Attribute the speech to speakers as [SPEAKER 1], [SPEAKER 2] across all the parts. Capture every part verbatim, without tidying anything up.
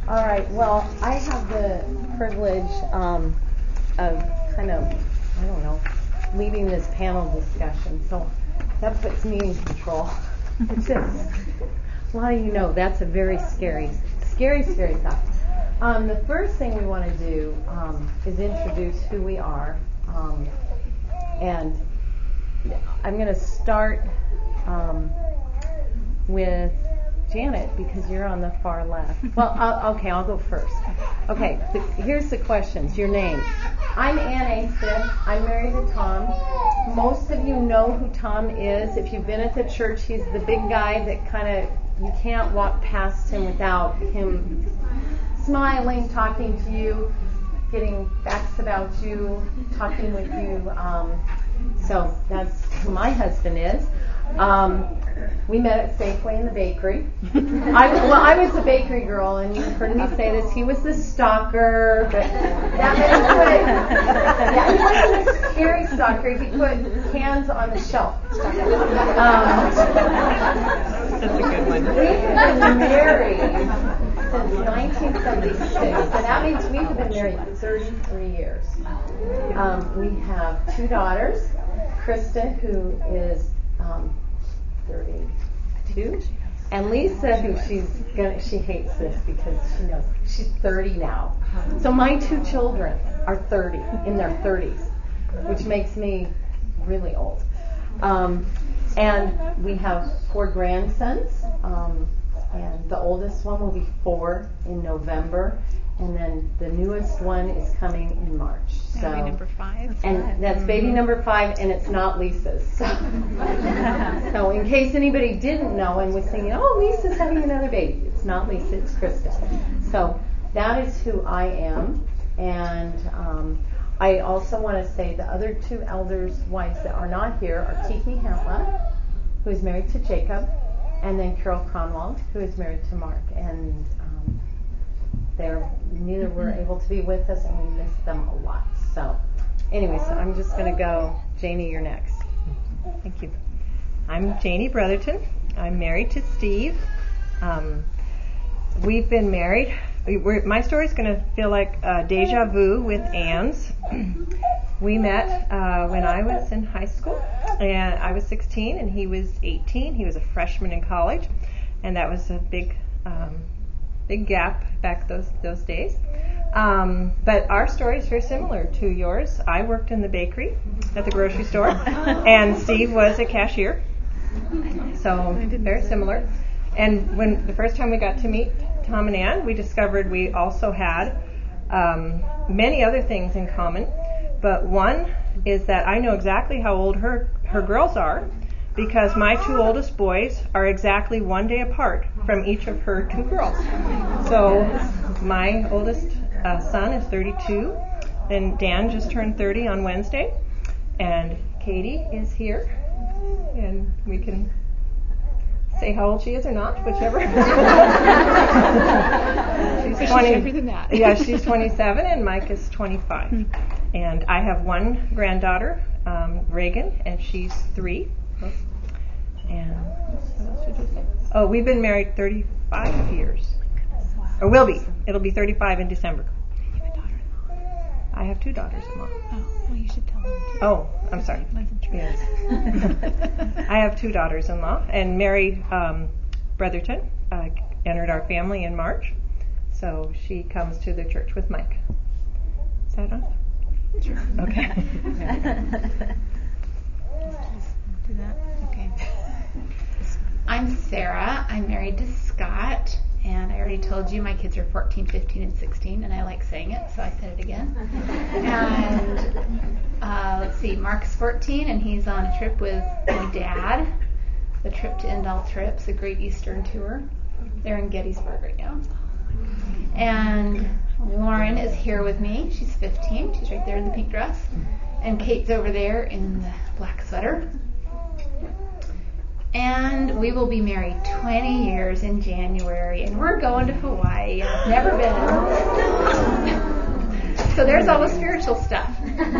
[SPEAKER 1] All right, well, I have the privilege um, of kind of, I don't know, leading this panel discussion, so that puts me in control. It's just, a lot of you know that's a very scary, scary, scary thought. Um, the first thing we want to do um, is introduce who we are, um, and I'm going to start um, with Janet, because you're on the far left. Well, I'll, okay, I'll go first. Okay, the, here's the questions. Your name. I'm Ann Angston. I'm married to Tom. Most of you know who Tom is. If you've been at the church, he's the big guy that kind of, you can't walk past him without him smiling, talking to you, getting facts about you, talking with you. Um, so that's who my husband is. Um, we met at Safeway in the bakery. I, well, I was the bakery girl, and you've heard me say this. He was the stalker, but that meant he put, yeah, he wasn't a scary stalker. He put cans on the shelf. Um,
[SPEAKER 2] That's a good one.
[SPEAKER 1] We've been married since nineteen seventy-six, and that means we've been married thirty-three years. Um, we have two daughters, Krista, who is um, thirty-two, and Lisa, who she's gonna, she hates this because she knows she's thirty now. So my two children are thirty, in their thirties, which makes me really old. Um, and we have four grandsons, um, and the oldest one will be four in November, and then the newest one is coming in March. So,
[SPEAKER 2] baby number five.
[SPEAKER 1] And that's baby number five, and it's not Lisa's. So, so in case anybody didn't know and was thinking, oh, Lisa's having another baby. It's not Lisa, it's Krista. So that is who I am. And um, I also want to say the other two elders' wives that are not here are Kiki Hantla, who is married to Jacob, and then Carol Cronwald, who is married to Mark. And um, they're neither were able to be with us, and we miss them a lot. So, anyway, so I'm just going to go. Janie, you're next.
[SPEAKER 2] Thank you. I'm Janie Brotherton. I'm married to Steve. Um, we've been married. We're, my story is going to feel like uh, deja vu with Ann's. We met uh, when I was in high school, and I was sixteen, and he was eighteen. He was a freshman in college, and that was a big, um, big gap back those those days. Um, but our story is very similar to yours. I worked in the bakery at the grocery store, and Steve was a cashier. So very similar. And when the first time we got to meet Tom and Ann, we discovered we also had um, many other things in common. But one is that I know exactly how old her, her girls are, because my two oldest boys are exactly one day apart from each of her two girls. So my oldest uh, son is thirty-two, and Dan just turned thirty on Wednesday, and Katie is here, and we can say how old she is or not, whichever. She's twenty.
[SPEAKER 3] She's than that.
[SPEAKER 2] Yeah, she's twenty-seven, and Mike is twenty-five. Hmm. And I have one granddaughter, um, Reagan, and she's three. And what else did you say? Oh, we've been married thirty-five years. Wow. Or will be. It'll be thirty-five in December.
[SPEAKER 3] You have a daughter-in-law?
[SPEAKER 2] I have two daughters-in-law.
[SPEAKER 3] Oh, well, you should tell them too.
[SPEAKER 2] Oh, I'm sorry. Yes. I have two daughters-in-law, and Mary um, Brotherton uh, entered our family in March, so she comes to the church with Mike. Is that on?
[SPEAKER 3] Sure.
[SPEAKER 2] Okay.
[SPEAKER 3] Do that. Okay.
[SPEAKER 4] I'm Sarah. I'm married to Scott, and I already told you my kids are fourteen, fifteen, and sixteen, and I like saying it, so I said it again. And uh, let's see, Mark's fourteen, and he's on a trip with my dad, the trip to End All Trips, the Great Eastern Tour. They're in Gettysburg right now. And Lauren is here with me. She's fifteen. She's right there in the pink dress. And Kate's over there in the black sweater. And we will be married twenty years in January, and we're going to Hawaii. I've never been. So there's all the spiritual stuff.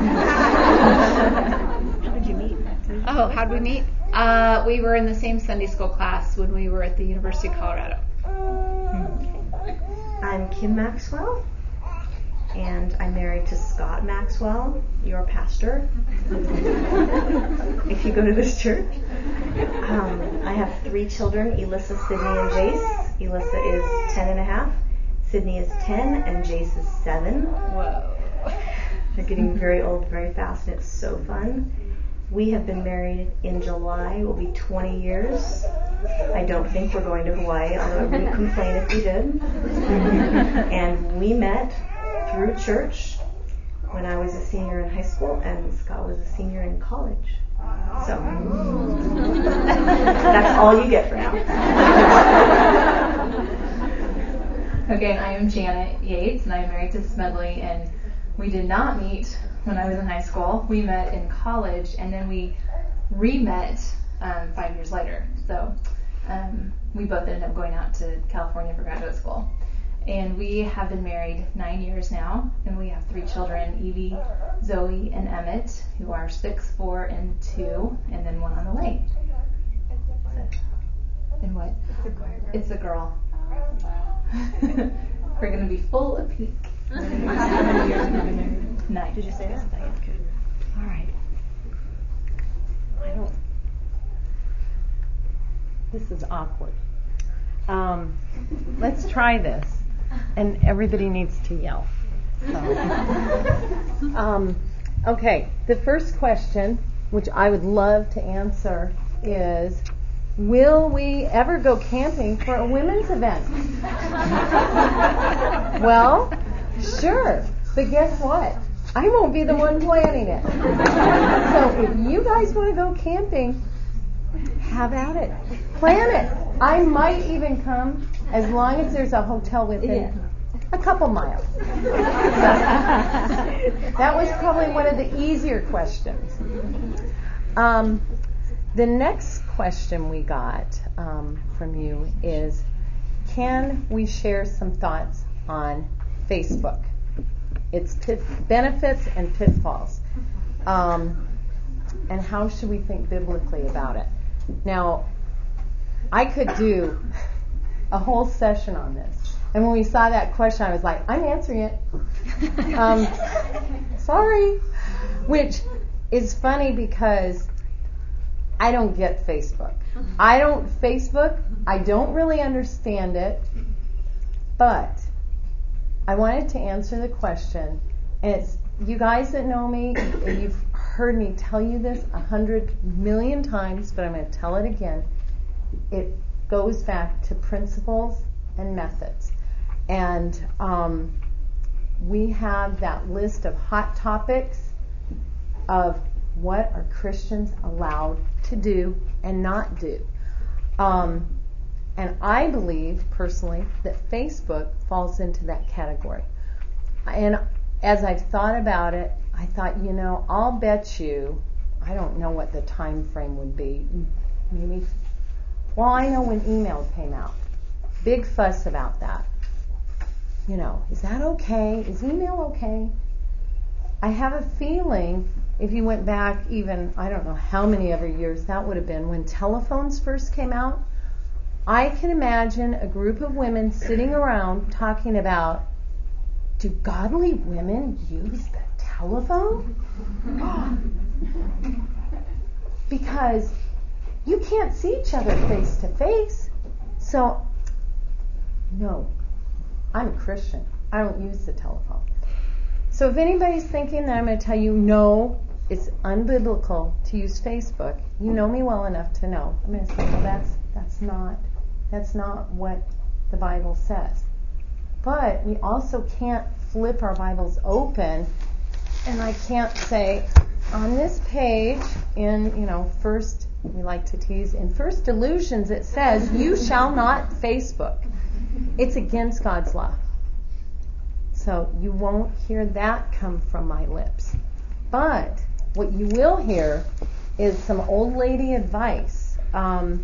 [SPEAKER 3] How did you meet?
[SPEAKER 4] Oh, how did we meet? Uh, we were in the same Sunday school class when we were at the University of Colorado.
[SPEAKER 5] I'm Kim Maxwell, and I'm married to Scott Maxwell, your pastor, if you go to this church. Um, I have three children, Elissa, Sydney, and Jace. Elissa is ten and a half, Sydney is ten, and Jace is seven.
[SPEAKER 4] Whoa.
[SPEAKER 5] They're getting very old very fast, and it's so fun. We have been married in July. It will be twenty years. I don't think we're going to Hawaii, although I wouldn't complain if we did. And we met through church when I was a senior in high school and Scott was a senior in college. So that's all you get for now.
[SPEAKER 6] Again, I am Janet Yates, and I'm married to Smedley, and we did not meet when I was in high school. We met in college, and then we re-met um, five years later. So um, we both ended up going out to California for graduate school. And we have been married nine years now, and we have three children, Evie, Zoe, and Emmett, who are six, four, and two, and then one on the way. And what? It's a girl. We're going to be full of pink. How many years have you been married? Nine.
[SPEAKER 3] Did you say that? Okay.
[SPEAKER 1] All right. I don't. This is awkward. Um, let's try this, and everybody needs to yell. So. um, okay. The first question, which I would love to answer, is: will we ever go camping for a women's event? Well, sure. But guess what? I won't be the one planning it. So if you guys want to go camping, have at it. Plan it. I might even come as long as there's a hotel within yeah. a couple miles. That was probably one of the easier questions. Um, the next question we got um, from you is, can we share some thoughts on Facebook? Its pit- benefits and pitfalls. Um, and how should we think biblically about it? Now, I could do a whole session on this. And when we saw that question, I was like, I'm answering it. Um, sorry. Which is funny because I don't get Facebook. I don't Facebook. I don't really understand it. But I wanted to answer the question. And it's, you guys that know me, you've heard me tell you this a hundred million times, but I'm going to tell it again. It goes back to principles and methods. And um, we have that list of hot topics of what are Christians allowed to do and not do. Um, and I believe, personally, that Facebook falls into that category. And as I've thought about it, I thought, you know, I'll bet you, I don't know what the time frame would be, maybe, well, I know when email came out. Big fuss about that. You know, is that okay? Is email okay? I have a feeling if you went back even, I don't know how many ever years that would have been, when telephones first came out, I can imagine a group of women sitting around talking about, do godly women use the telephone? Because you can't see each other face to face. So, no, I'm a Christian. I don't use the telephone. So if anybody's thinking that I'm going to tell you, no, it's unbiblical to use Facebook, you know me well enough to know. I'm going to say, well, that's that's not that's not what the Bible says. But we also can't flip our Bibles open, and I can't say, on this page in, you know, first, we like to tease, in First Delusions it says, you shall not Facebook. It's against God's law. So you won't hear that come from my lips. But what you will hear is some old lady advice. Um,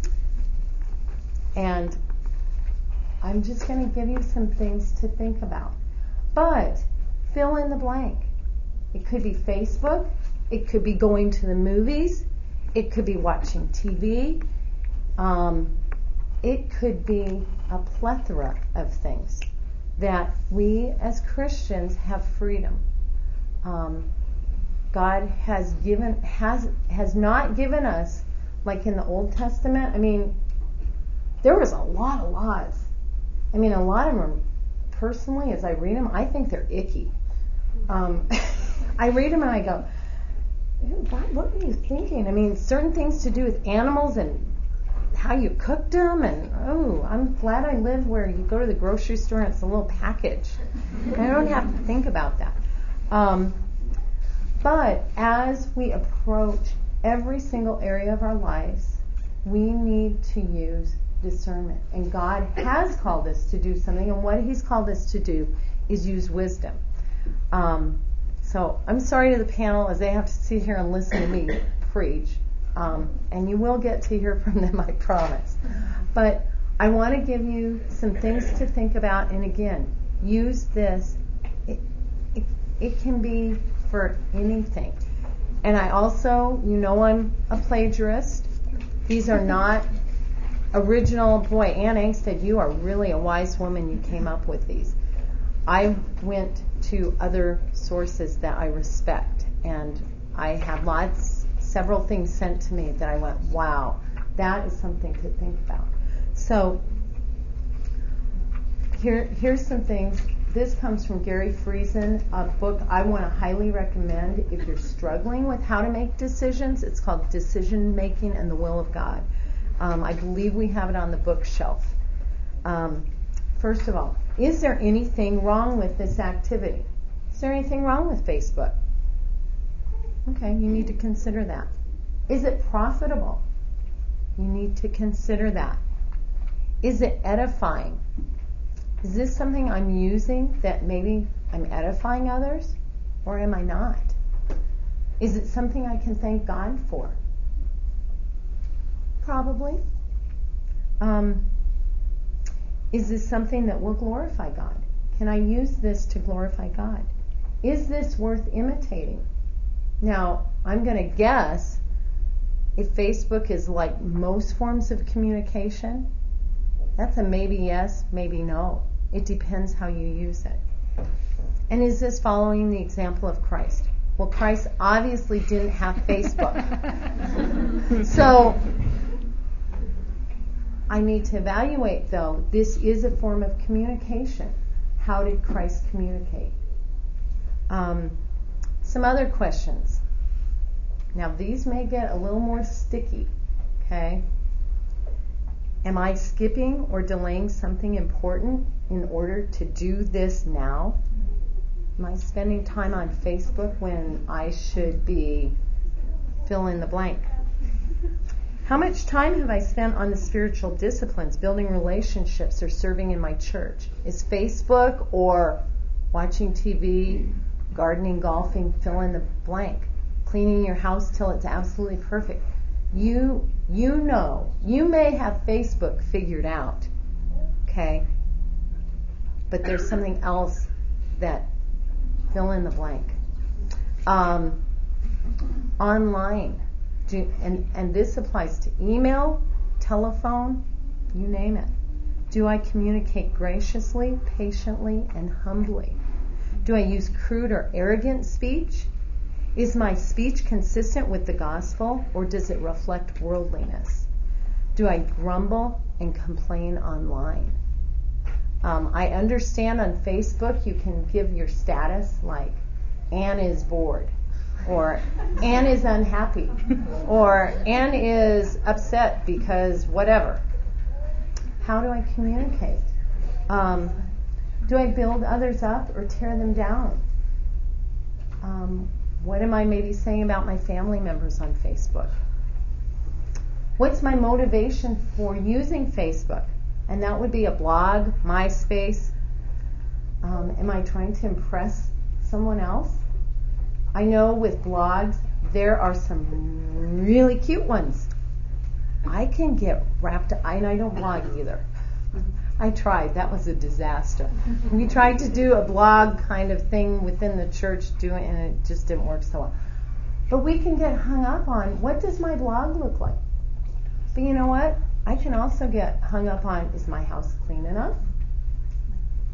[SPEAKER 1] and I'm just going to give you some things to think about. But fill in the blank. It could be Facebook. It could be going to the movies. It could be watching T V. Um, it could be a plethora of things. that we as Christians have freedom. Um, God has given has has not given us, like in the Old Testament. I mean, there was a lot of laws. I mean, a lot of them, personally, as I read them, I think they're icky. Um, I read them and I go, God, what were you thinking? I mean, certain things to do with animals and how you cooked them, and oh, I'm glad I live where you go to the grocery store and it's a little package. I don't have to think about that. Um, but as we approach every single area of our lives, we need to use discernment. And God has called us to do something, and what He's called us to do is use wisdom. Um, so I'm sorry to the panel as they have to sit here and listen to me preach. Um, and you will get to hear from them, I promise. But I want to give you some things to think about, and again, use this. It, it, it can be for anything. And I also, you know, I'm a plagiarist. These are not original. Boy, Ann Engstead, you are really a wise woman. You came up with these. I went to other sources that I respect, and I have lots, several things sent to me that I went, wow, that is something to think about. So here, here's some things. This comes from Gary Friesen, a book I want to highly recommend if you're struggling with how to make decisions. It's called Decision Making and the Will of God. Um, I believe we have it on the bookshelf. Um, first of all, is there anything wrong with this activity? Is there anything wrong with Facebook? Okay, you need to consider that. Is it profitable? You need to consider that. Is it edifying? Is this something I'm using that maybe I'm edifying others, or am I not? Is it something I can thank God for? Probably. Um, is this something that will glorify God? Can I use this to glorify God? Is this worth imitating? Now, I'm going to guess if Facebook is like most forms of communication, that's a maybe yes, maybe no. It depends how you use it. And is this following the example of Christ? Well, Christ obviously didn't have Facebook. So I need to evaluate, though, this is a form of communication. How did Christ communicate? Um, some other questions. Now, these may get a little more sticky, okay? Am I skipping or delaying something important in order to do this now? Am I spending time on Facebook when I should be fill in the blank? How much time have I spent on the spiritual disciplines, building relationships, or serving in my church? Is Facebook or watching T V, gardening, golfing, fill in the blank, cleaning your house till it's absolutely perfect? You you know, you may have Facebook figured out, okay? But there's something else that fill in the blank. Um, online, do, and, and this applies to email, telephone, you name it. Do I communicate graciously, patiently, and humbly? Do I use crude or arrogant speech? Is my speech consistent with the gospel, or does it reflect worldliness? Do I grumble and complain online? Um, I understand on Facebook you can give your status like Ann is bored, or Ann is unhappy, or Ann is upset because whatever. How do I communicate? Um, do I build others up or tear them down? Um, What am I maybe saying about my family members on Facebook? What's my motivation for using Facebook? And that would be a blog, MySpace. Um, am I trying to impress someone else? I know with blogs, there are some really cute ones. I can get wrapped up, and I don't blog either. I tried. That was a disaster. We tried to do a blog kind of thing within the church, doing, and it just didn't work so well. But we can get hung up on, what does my blog look like? But you know what? I can also get hung up on, is my house clean enough?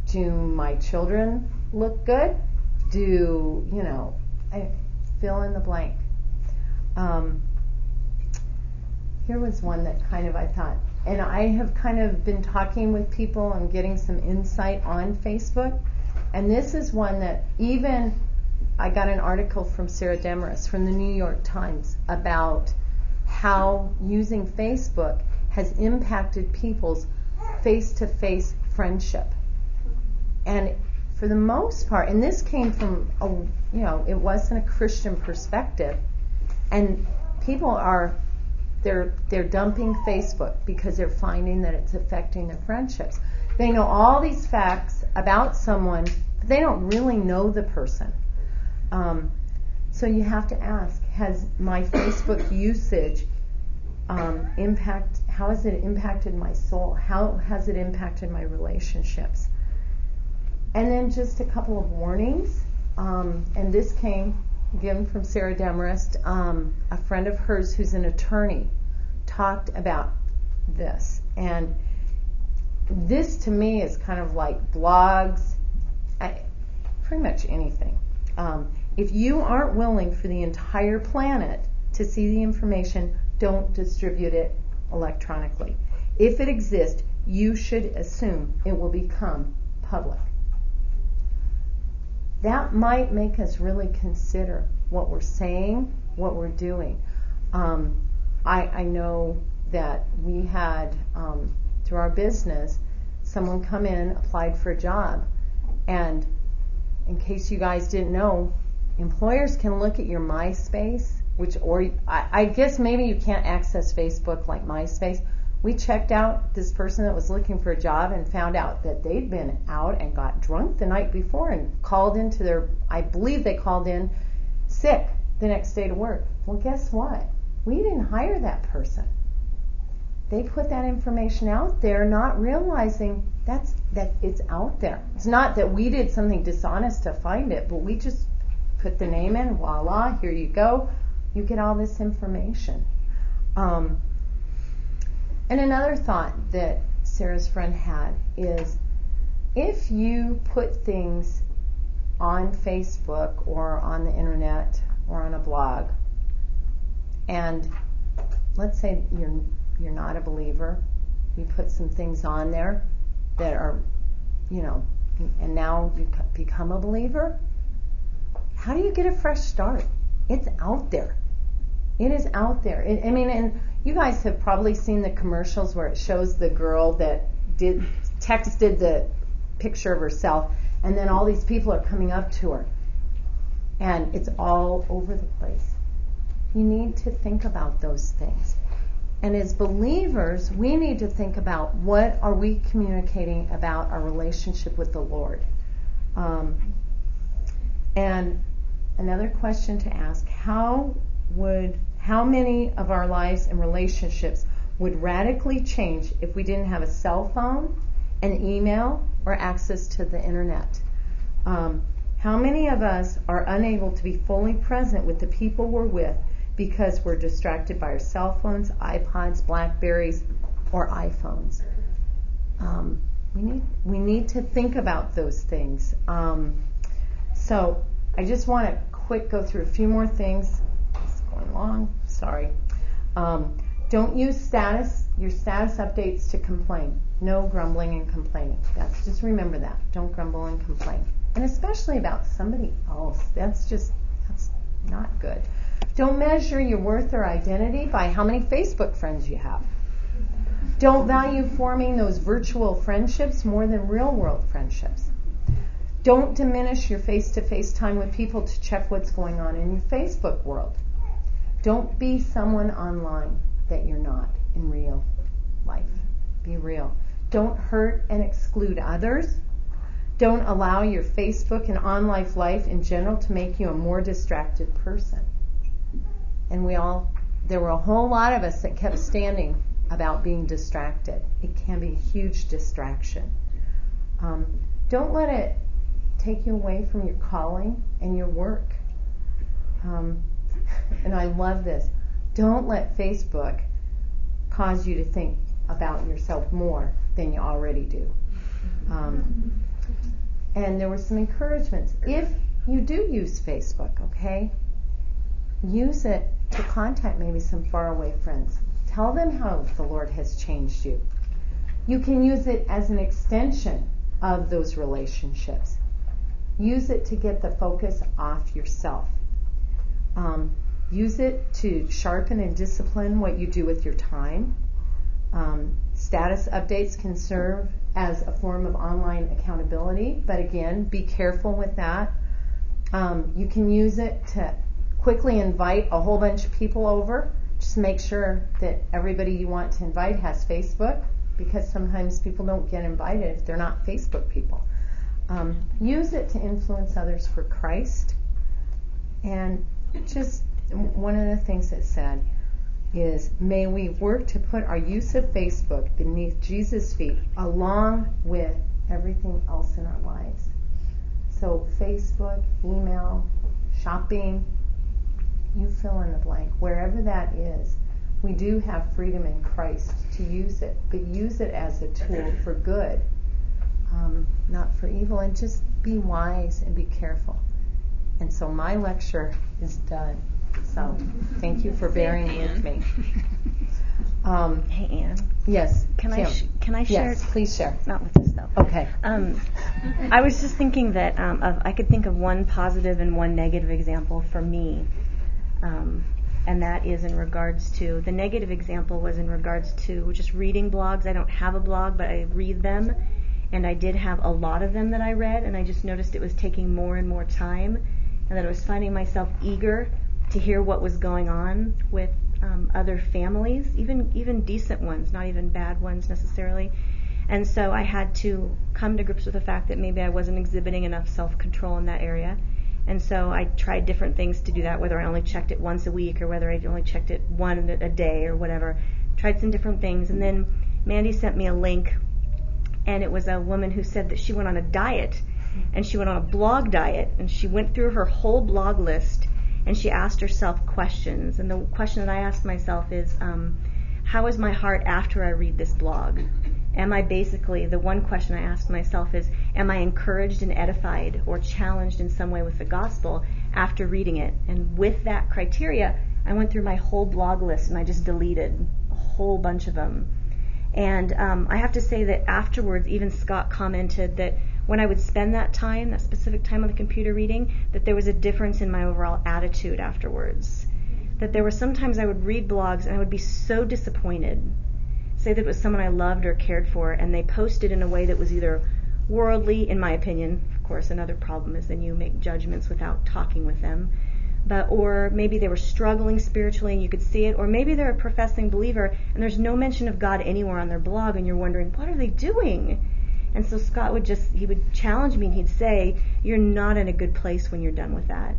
[SPEAKER 1] do my children look good? Do, you know, I fill in the blank. Um, here was one that kind of I thought, and I have kind of been talking with people and getting some insight on Facebook, and this is one that even I got an article from Sarah Demarest from the New York Times about how using Facebook has impacted people's face-to-face friendship. And for the most part, and this came from a, you know, it wasn't a Christian perspective, and people are they're they're dumping Facebook because they're finding that it's affecting their friendships. They know all these facts about someone, but they don't really know the person. Um, so you have to ask: has my Facebook usage um, impact? How has it impacted my soul? How has it impacted my relationships? And then just a couple of warnings. Um, and this came again from Sarah Demarest. Um, a friend of hers who's an attorney talked about this. And this to me is kind of like blogs, I, pretty much anything. Um, if you aren't willing for the entire planet to see the information, don't distribute it electronically. If it exists, you should assume it will become public. That might make us really consider what we're saying, what we're doing. Um, I, I know that we had, um, through our business, someone come in, applied for a job, and in case you guys didn't know, employers can look at your MySpace, which, or I, I guess maybe you can't access Facebook like MySpace. We checked out this person that was looking for a job and found out that they'd been out and got drunk the night before and called into their, I believe they called in sick the next day to work. Well, guess what? We didn't hire that person. They put that information out there, not realizing that's that it's out there. It's not that we did something dishonest to find it, but we just put the name in, voila, here you go. You get all this information. Um, And another thought that Sarah's friend had is if you put things on Facebook or on the internet or on a blog, and let's say you're you're not a believer, you put some things on there that are, you know, and now you become a believer, how do you get a fresh start? It's out there. It is out there. It, I mean, and you guys have probably seen the commercials where it shows the girl that did texted the picture of herself, and then all these people are coming up to her, and it's all over the place. You need to think about those things. And as believers, we need to think about what are we communicating about our relationship with the Lord. Um, and another question to ask, how would how many of our lives and relationships would radically change if we didn't have a cell phone, an email, or access to the internet? Um, how many of us are unable to be fully present with the people we're with because we're distracted by our cell phones, iPods, Blackberries, or iPhones? Um, we need we need to think about those things. Um, so I just want to quick go through a few more things. Going long, sorry. Um, don't use status your status updates to complain. No grumbling and complaining. That's just remember that. Don't grumble and complain, and especially about somebody else. That's just that's not good. Don't measure your worth or identity by how many Facebook friends you have. Don't value forming those virtual friendships more than real world friendships. Don't diminish your face-to-face time with people to check what's going on in your Facebook world. Don't be someone online that you're not in real life. Be real. Don't hurt and exclude others. Don't allow your Facebook and online life in general to make you a more distracted person. And we all, there were a whole lot of us that kept standing about being distracted. It can be a huge distraction. Um, don't let it take you away from your calling and your work. Um, And I love this. Don't let Facebook cause you to think about yourself more than you already do. Um, and there were some encouragements. If you do use Facebook, okay, use it to contact maybe some faraway friends. Tell them how the Lord has changed you. You can use it as an extension of those relationships. Use it to get the focus off yourself. Um, use it to sharpen and discipline what you do with your time. Um, status updates can serve as a form of online accountability, but again, be careful with that. Um, you can use it to quickly invite a whole bunch of people over. Just make sure that everybody you want to invite has Facebook, because sometimes people don't get invited if they're not Facebook people. Um, use it to influence others for Christ. And just one of the things it said is, may we work to put our use of Facebook beneath Jesus' feet along with everything else in our lives. So Facebook, email, shopping, you fill in the blank. Wherever that is, we do have freedom in Christ to use it, but use it as a tool for good, um, not for evil. And just be wise and be careful. And so my lecture is done. So thank you for bearing with me. Um,
[SPEAKER 7] Hey, Ann.
[SPEAKER 1] yes.
[SPEAKER 7] Can
[SPEAKER 1] Kim.
[SPEAKER 7] I sh- can I share?
[SPEAKER 1] Yes, please share.
[SPEAKER 7] Not with this though.
[SPEAKER 1] Okay.
[SPEAKER 7] Um, I was just thinking that um, of, I could think of one positive and one negative example for me, um, and that is in regards to, the negative example was in regards to just reading blogs. I don't have a blog, but I read them, and I did have a lot of them that I read, and I just noticed it was taking more and more time, and that I was finding myself eager to hear what was going on with um, other families, even even decent ones, not even bad ones necessarily. And so I had to come to grips with the fact that maybe I wasn't exhibiting enough self-control in that area. And so I tried different things to do that, whether I only checked it once a week or whether I only checked it one a day or whatever. Tried some different things. And then Mandy sent me a link, and it was a woman who said that she went on a diet, and she went on a blog diet, and she went through her whole blog list, and she asked herself questions. And the question that I asked myself is, um, how is my heart after I read this blog? Am I basically, the one question I asked myself is, am I encouraged and edified or challenged in some way with the gospel after reading it? And with that criteria, I went through my whole blog list and I just deleted a whole bunch of them. And um, I have to say that afterwards, even Scott commented that when I would spend that time, that specific time on the computer reading, that there was a difference in my overall attitude afterwards. That there were sometimes I would read blogs and I would be so disappointed. Say that it was someone I loved or cared for, and they posted in a way that was either worldly, in my opinion. Of course, another problem is then you make judgments without talking with them. But, or maybe they were struggling spiritually and you could see it, or maybe they're a professing believer and there's no mention of God anywhere on their blog and you're wondering, what are they doing? And so Scott would just, he would challenge me and he'd say, you're not in a good place when you're done with that.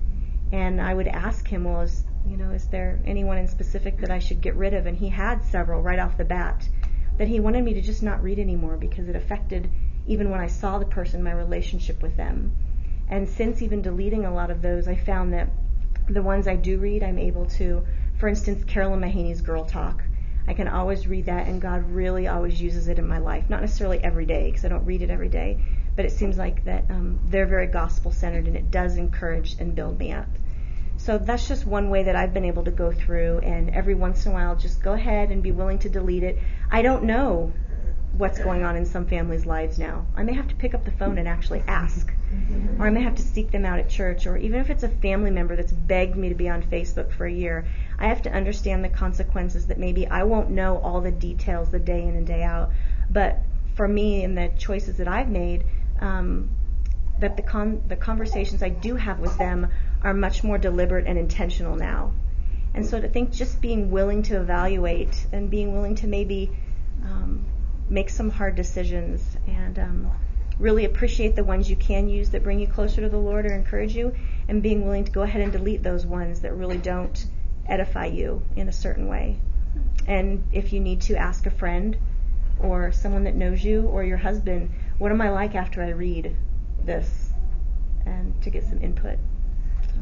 [SPEAKER 7] And I would ask him, well, is, you know, is there anyone in specific that I should get rid of? And he had several right off the bat that he wanted me to just not read anymore because it affected, even when I saw the person, my relationship with them. And since even deleting a lot of those, I found that the ones I do read, I'm able to, for instance, Carolyn Mahaney's Girl Talk. I can always read that, and God really always uses it in my life. Not necessarily every day, because I don't read it every day, but it seems like that um, they're very gospel-centered, and it does encourage and build me up. So that's just one way that I've been able to go through, and every once in a while just go ahead and be willing to delete it. I don't know what's going on in some families' lives now. I may have to pick up the phone and actually ask. Or I may have to seek them out at church, or even if it's a family member that's begged me to be on Facebook for a year, I have to understand the consequences that maybe I won't know all the details the day in and day out. But for me and the choices that I've made, um, that the con- the conversations I do have with them are much more deliberate and intentional now. And so to think just being willing to evaluate and being willing to maybe um, make some hard decisions and um, really appreciate the ones you can use that bring you closer to the Lord or encourage you, and being willing to go ahead and delete those ones that really don't edify you in a certain way. And if you need to, ask a friend or someone that knows you or your husband, what am I like after I read this, and to get some input. So.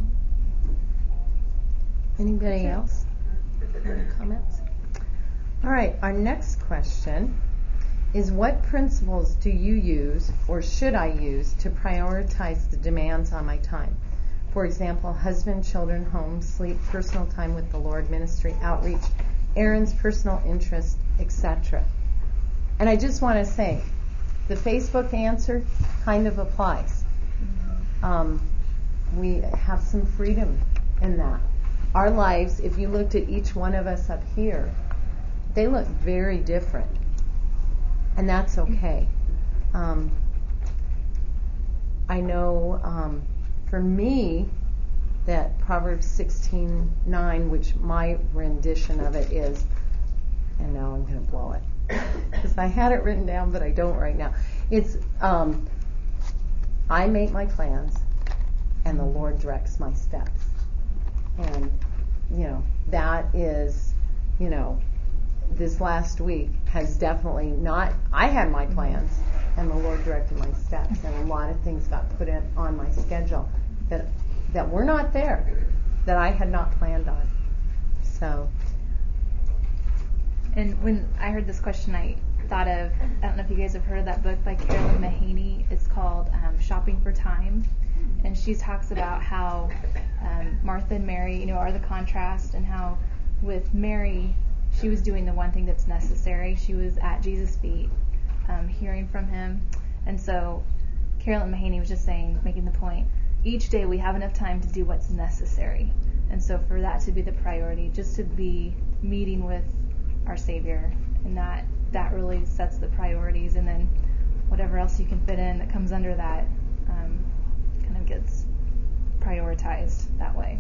[SPEAKER 1] Anybody else? Any comments? All right, our next question is what principles do you use or should I use to prioritize the demands on my time? For example, husband, children, home, sleep, personal time with the Lord, ministry, outreach, errands, personal interest, et cetera. And I just want to say, the Facebook answer kind of applies. Um, we have some freedom in that. Our lives, if you looked at each one of us up here, they look very different. And that's okay. Um, I know um, for me that Proverbs sixteen nine, which my rendition of it is, and now I'm going to blow it, because I had it written down, but I don't right now. It's, um, I make my plans, and the Lord directs my steps. And, you know, that is, you know, this last week has definitely not, I had my plans, and the Lord directed my steps, and a lot of things got put in on my schedule that that were not there, that I had not planned on. So.
[SPEAKER 6] And when I heard this question, I thought of, I don't know if you guys have heard of that book by Carolyn Mahaney. It's called um, Shopping for Time. And she talks about how um, Martha and Mary, you know, are the contrast, and how with Mary, she was doing the one thing that's necessary. She was at Jesus' feet, um, hearing from him. And so Carolyn Mahaney was just saying, making the point, each day we have enough time to do what's necessary. And so for that to be the priority, just to be meeting with our Savior, and that that really sets the priorities, and then whatever else you can fit in that comes under that um, kind of gets prioritized that way.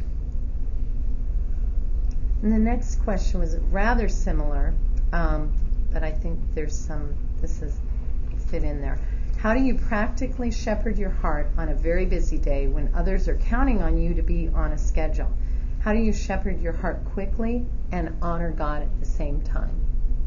[SPEAKER 1] And the next question was rather similar, um, but I think there's some, this is fit in there. How do you practically shepherd your heart on a very busy day when others are counting on you to be on a schedule? How do you shepherd your heart quickly and honor God at the same time?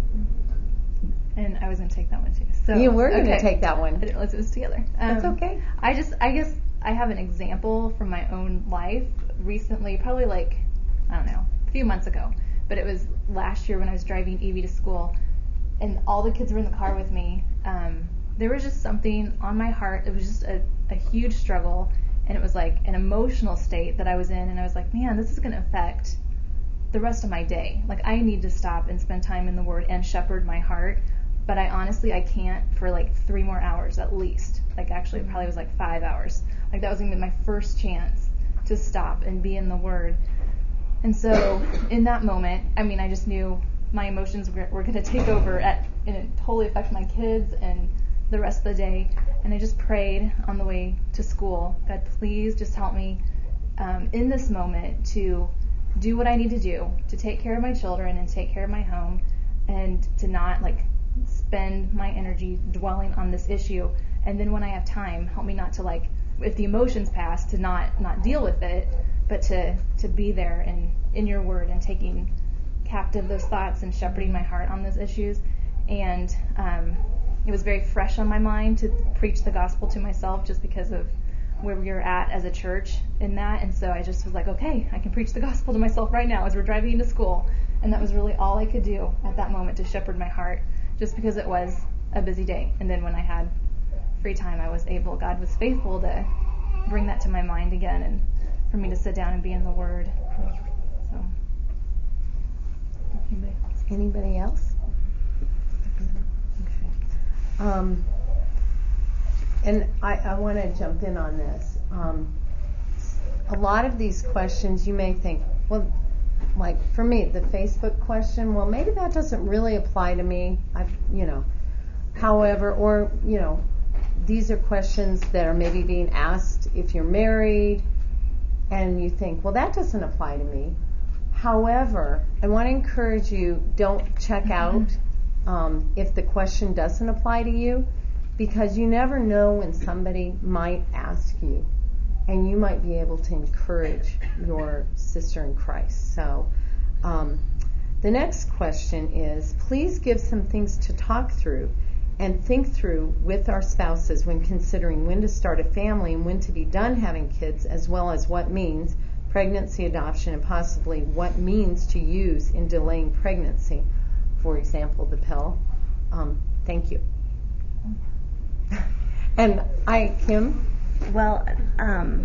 [SPEAKER 6] And I was going to take that one too. So
[SPEAKER 1] you were going to
[SPEAKER 6] okay.
[SPEAKER 1] take that one.
[SPEAKER 6] I didn't realize it was together. Um,
[SPEAKER 1] That's okay.
[SPEAKER 6] I just, I guess I have an example from my own life recently, probably like, I don't know, a few months ago. But it was last year when I was driving Evie to school, and all the kids were in the car with me. Um, there was just something on my heart. It was just a, a huge struggle, and it was like an emotional state that I was in, and I was like, man, this is going to affect the rest of my day. Like, I need to stop and spend time in the Word and shepherd my heart, but I honestly, I can't for like three more hours at least. Like, actually, it probably was like five hours. Like, that was going to be my first chance to stop and be in the Word. And so, in that moment, I mean, I just knew my emotions were, were going to take over, at, and it totally affected my kids and the rest of the day. And I just prayed on the way to school, God, please just help me um, in this moment to do what I need to do to take care of my children and take care of my home, and to not like spend my energy dwelling on this issue. And then when I have time, help me not to like, if the emotions pass, to not not deal with it, but to to be there and in your Word and taking captive those thoughts and shepherding my heart on those issues. And um, it was very fresh on my mind to preach the gospel to myself, just because of where we were at as a church in that. And so I just was like, okay, I can preach the gospel to myself right now as we're driving into school. And that was really all I could do at that moment to shepherd my heart, just because it was a busy day. And then when I had free time, I was able, God was faithful to bring that to my mind again, and for me to sit down and be in the Word. So, anybody else?
[SPEAKER 1] Anybody else? Okay. Um, and I, I want to jump in on this. Um, a lot of these questions you may think, well, like for me, the Facebook question, well, maybe that doesn't really apply to me. I, you know, however, or you know, these are questions that are maybe being asked if you're married, and you think, well, that doesn't apply to me. However, I want to encourage you, don't check out um, if the question doesn't apply to you, because you never know when somebody might ask you, and you might be able to encourage your sister in Christ. So um, the next question is, please give some things to talk through and think through with our spouses when considering when to start a family and when to be done having kids, as well as what means pregnancy, adoption, and possibly what means to use in delaying pregnancy. For example, the pill. Um, Thank you. And I, Kim?
[SPEAKER 7] Well, um,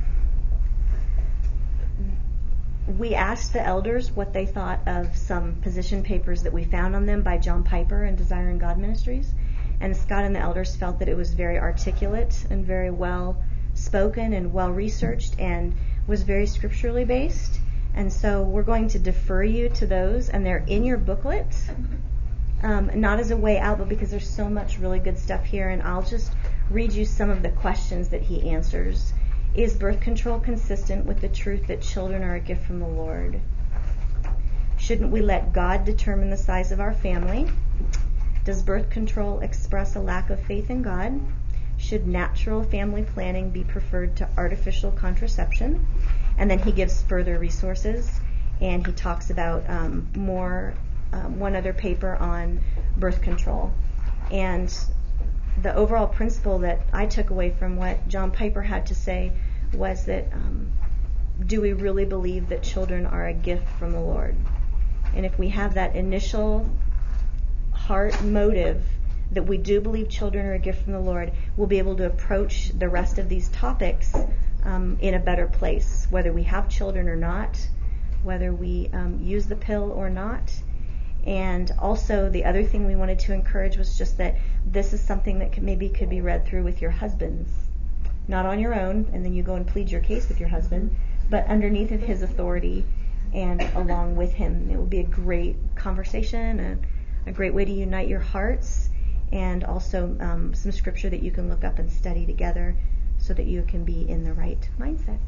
[SPEAKER 7] we asked the elders what they thought of some position papers that we found on them by John Piper and Desiring God Ministries. And Scott and the elders felt that it was very articulate and very well spoken and well researched and was very scripturally based. And so we're going to defer you to those, and they're in your booklet. Um, not as a way out, but because there's so much really good stuff here, and I'll just read you some of the questions that he answers. Is birth control consistent with the truth that children are a gift from the Lord? Shouldn't we let God determine the size of our family? Does birth control express a lack of faith in God? Should natural family planning be preferred to artificial contraception? And then he gives further resources, and he talks about um, more Um, one other paper on birth control. And the overall principle that I took away from what John Piper had to say was that um, do we really believe that children are a gift from the Lord? And if we have that initial heart motive that we do believe children are a gift from the Lord, we'll be able to approach the rest of these topics um, in a better place, whether we have children or not, whether we um, use the pill or not. And also the other thing we wanted to encourage was just that this is something that could, maybe could be read through with your husbands. Not on your own, and then you go and plead your case with your husband, but underneath of his authority and along with him. It will be a great conversation, a, a great way to unite your hearts, and also um, some scripture that you can look up and study together so that you can be in the right mindset.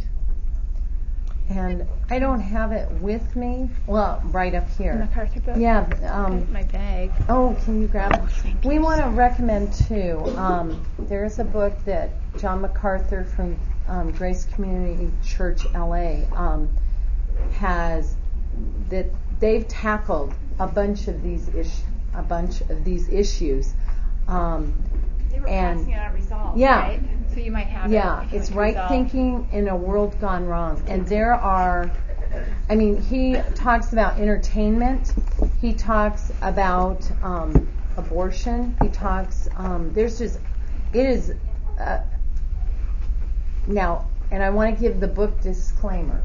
[SPEAKER 1] And I don't have it with me. Well, right up here.
[SPEAKER 4] MacArthur book?
[SPEAKER 1] Yeah. Um,
[SPEAKER 4] my bag.
[SPEAKER 1] oh, can you grab it? We want to recommend too. Um, there is a book that John MacArthur from um, Grace Community Church L A um, has that they've tackled a bunch of these ish, a bunch of these issues. Um,
[SPEAKER 4] They were
[SPEAKER 1] and
[SPEAKER 4] passing it out results,
[SPEAKER 1] yeah.
[SPEAKER 4] right? So you might have
[SPEAKER 1] Yeah,
[SPEAKER 4] it.
[SPEAKER 1] it's
[SPEAKER 4] like
[SPEAKER 1] right
[SPEAKER 4] resolved.
[SPEAKER 1] thinking in a world gone wrong. And there are, I mean, he talks about entertainment. He talks about um, abortion. He talks, um, there's just, it is, uh, now, and I want to give the book disclaimer.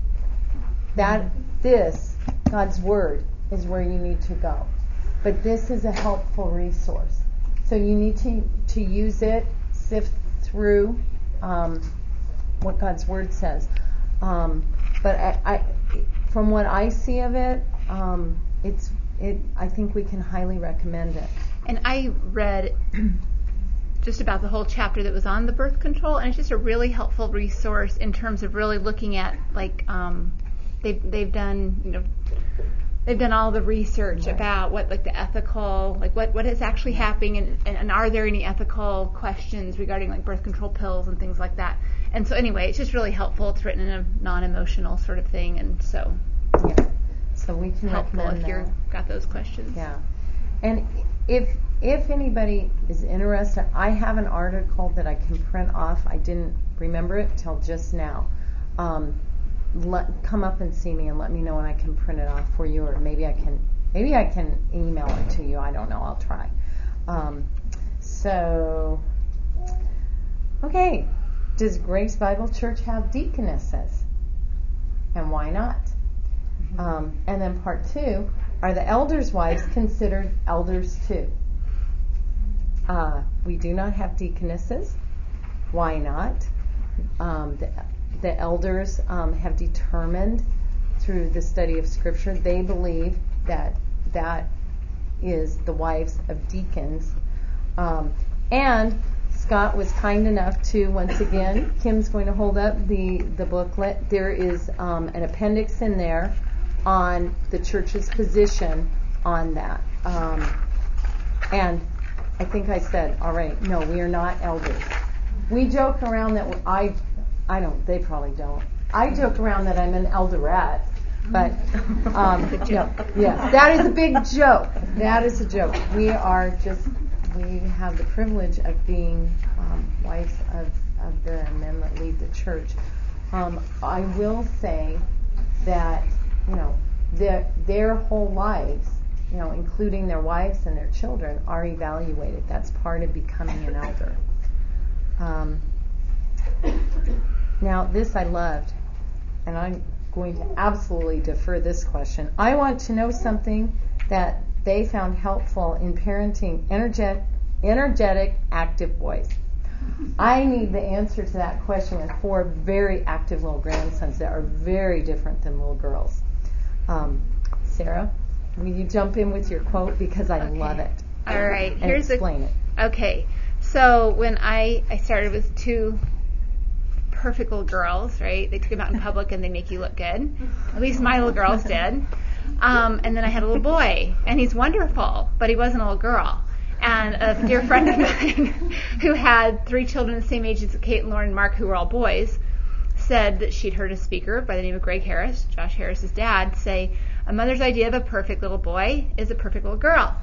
[SPEAKER 1] That this, God's Word, is where you need to go. But this is a helpful resource. So you need to, to use it, sift through um, what God's Word says. Um, but I, I, from what I see of it, um, it's it. I think we can highly recommend it.
[SPEAKER 4] And I read just about the whole chapter that was on the birth control, and it's just a really helpful resource in terms of really looking at, like, um, they've they've done, you know, they've done all the research
[SPEAKER 1] Right.
[SPEAKER 4] about what, like, the ethical, like what, what is actually happening, and, and, and are there any ethical questions regarding, like, birth control pills and things like that. And so anyway, it's just really helpful. It's written in a non-emotional sort of thing, and so
[SPEAKER 1] Yeah. So we can
[SPEAKER 4] helpful
[SPEAKER 1] recommend
[SPEAKER 4] if
[SPEAKER 1] that.
[SPEAKER 4] you've got those questions.
[SPEAKER 1] Yeah. And if if anybody is interested, I have an article that I can print off. I didn't remember it till just now. Um, let, come up and see me and let me know, and I can print it off for you, or maybe I can maybe I can email it to you. I don't know. I'll try. Um, so, okay. Does Grace Bible Church have deaconesses? And why not? Um, and then part two, are the elders' wives considered elders too? Uh, we do not have deaconesses. Why not? Um, the, the elders um, have determined through the study of Scripture, they believe that that is the wives of deacons. Um, and Scott was kind enough to, once again, Kim's going to hold up the, the booklet. There is um, an appendix in there on the church's position on that. Um, and I think I said, all right, no, we are not elders. We joke around that we're, I, I don't, they probably don't. I joke around that I'm an elderette, but um, no, yes, that is a big joke. That is a joke. We are just, we have the privilege of being um, wives of, of the men that lead the church. Um, I will say that, you know, their, their whole lives you know, including their wives and their children, are evaluated. That's part of becoming an elder. Um, now, this I loved, and I'm going to absolutely defer this question. I want to know something that they found helpful in parenting energetic, energetic, active boys. I need the answer to that question with four very active little grandsons that are very different than little girls. Um, Sarah, will you jump in with your quote, because I
[SPEAKER 4] Okay.
[SPEAKER 1] love it.
[SPEAKER 4] All right.
[SPEAKER 1] And
[SPEAKER 4] Here's
[SPEAKER 1] explain
[SPEAKER 4] a,
[SPEAKER 1] it.
[SPEAKER 4] Okay. So when I, I started with two perfect little girls, right? They took them out in public and they make you look good. At least my little girls did. Um, and then I had a little boy, and he's wonderful, but he wasn't a little girl. And a dear friend of mine who had three children the same age as Kate and Lauren and Mark, who were all boys, said that she'd heard a speaker by the name of Greg Harris, Josh Harris's dad, say, a mother's idea of a perfect little boy is a perfect little girl.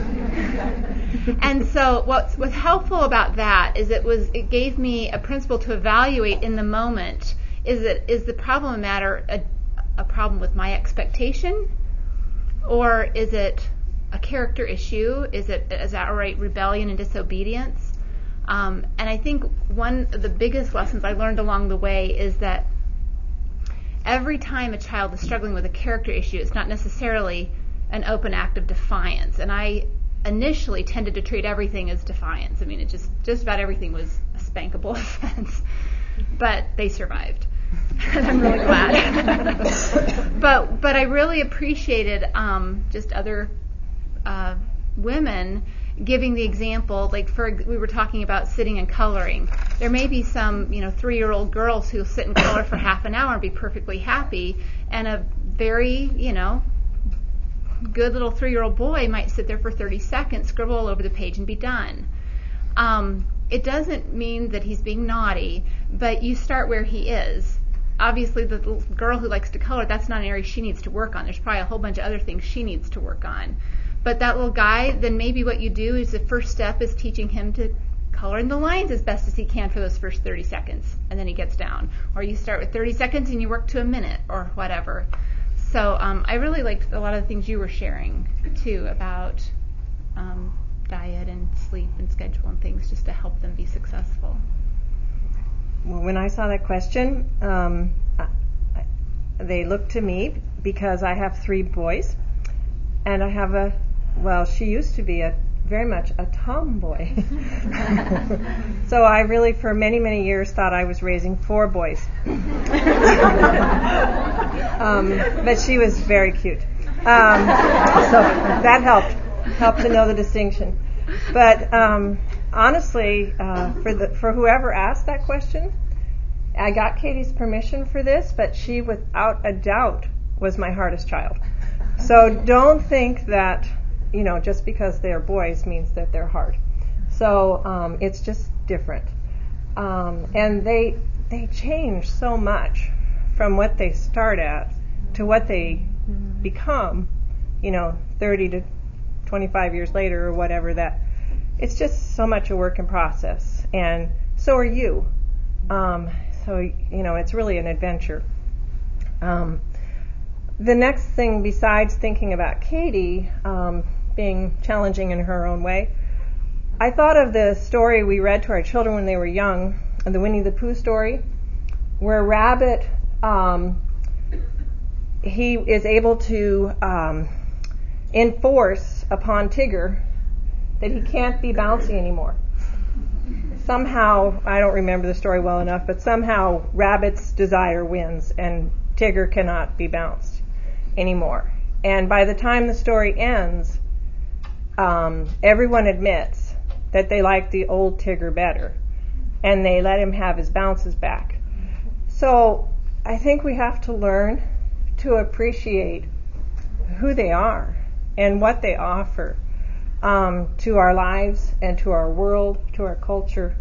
[SPEAKER 4] And so what was helpful about that is it was it gave me a principle to evaluate in the moment. Is it is the problem matter a, a problem with my expectation, or is it a character issue? Is it is that outright rebellion and disobedience? Um, and I think one of the biggest lessons I learned along the way is that every time a child is struggling with a character issue, it's not necessarily an open act of defiance. And I initially tended to treat everything as defiance. I mean, it just just about everything was a spankable offense. But they survived. And I'm really glad. but but I really appreciated um, just other uh, women giving the example, like for we were talking about sitting and coloring. There may be some, you know, three-year-old girls who'll sit and color for half an hour and be perfectly happy, and a very, you know, good little three-year-old boy might sit there for thirty seconds, scribble all over the page, and be done. Um, it doesn't mean that he's being naughty, but you start where he is. Obviously, the little girl who likes to color, that's not an area she needs to work on. There's probably a whole bunch of other things she needs to work on. But that little guy, then maybe what you do is the first step is teaching him to color in the lines as best as he can for those first thirty seconds, and then he gets down. Or you start with thirty seconds and you work to a minute or whatever. So um, I really liked a lot of the things you were sharing, too, about um, diet and sleep and schedule and things just to help them be successful.
[SPEAKER 2] Well, when I saw that question, um, I, I, they looked to me because I have three boys, and I have a, well, she used to be a very much a tomboy. So I really, for many, many years, thought I was raising four boys. um, but she was very cute. Um, so that helped, helped to know the distinction. But um, honestly, uh, for the for whoever asked that question, I got Katie's permission for this, but she, without a doubt, was my hardest child. So don't think that, you know, just because they're boys means that they're hard. So um, it's just different. Um, and they they change so much from what they start at to what they become, you know, thirty to twenty-five years later or whatever. That it's just so much a work in process. And so are you. Um, so, you know, it's really an adventure. Um, the next thing besides thinking about Katie um, being challenging in her own way, I thought of the story we read to our children when they were young, the Winnie the Pooh story, where Rabbit, um, he is able to um, enforce upon Tigger that he can't be bouncy anymore. Somehow, I don't remember the story well enough, but somehow Rabbit's desire wins and Tigger cannot be bounced anymore. And by the time the story ends, um, everyone admits that they like the old Tigger better, and they let him have his bounces back. So I think we have to learn to appreciate who they are and what they offer um, to our lives and to our world, to our culture,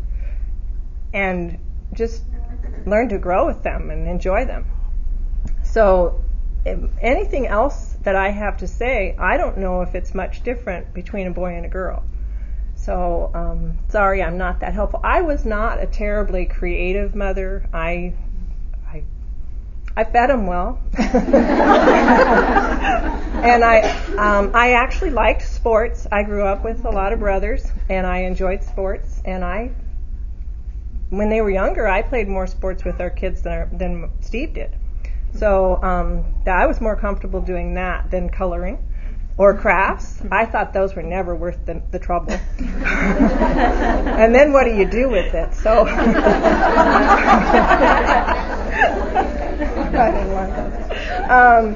[SPEAKER 2] and just learn to grow with them and enjoy them. So if anything else that I have to say, I don't know if it's much different between a boy and a girl. So um, sorry, I'm not that helpful. I was not a terribly creative mother. I, I, I fed them well. And I um, I actually liked sports. I grew up with a lot of brothers, and I enjoyed sports. And I, when they were younger, I played more sports with our kids than, our, than Steve did. So um, I was more comfortable doing that than coloring or crafts. I thought those were never worth the, the trouble. And then what do you do with it? So I didn't want those. Um,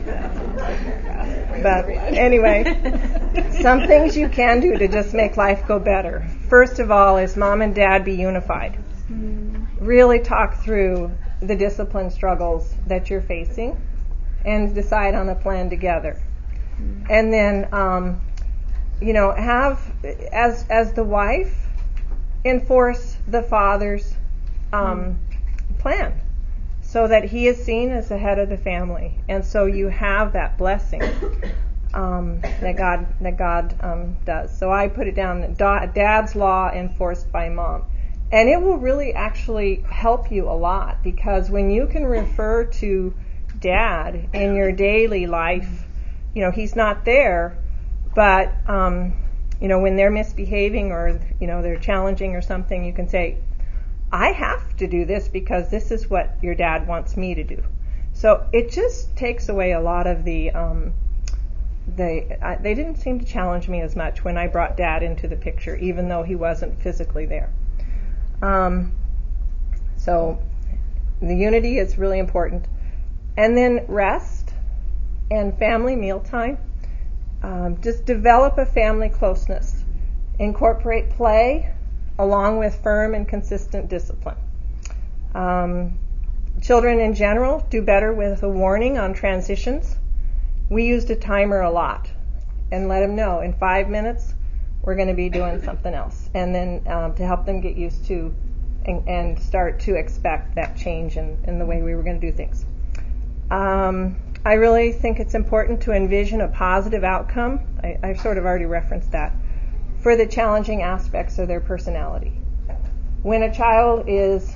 [SPEAKER 2] but anyway, some things you can do to just make life go better. First of all is mom and dad be unified. Really talk through the discipline struggles that you're facing and decide on a plan together. And then, um, you know, have, as as the wife, enforce the father's um, plan so that he is seen as the head of the family. And so you have that blessing um, that God that God um, does. So I put it down, dad's law enforced by mom. And it will really actually help you a lot, because when you can refer to dad in your daily life, you know, he's not there, but, um, you know, when they're misbehaving or, you know, they're challenging or something, you can say, I have to do this because this is what your dad wants me to do. So it just takes away a lot of the, um, they, I, they didn't seem to challenge me as much when I brought dad into the picture, even though he wasn't physically there. Um, so the unity is really important. And then rest and family mealtime. Um, just develop a family closeness. Incorporate play along with firm and consistent discipline. Um, children in general do better with a warning on transitions. We used a timer a lot and let them know in five minutes we're going to be doing something else, and then um, to help them get used to and, and start to expect that change in, in the way we were going to do things. Um, I really think it's important to envision a positive outcome. I, I've sort of already referenced that for the challenging aspects of their personality. When a child is,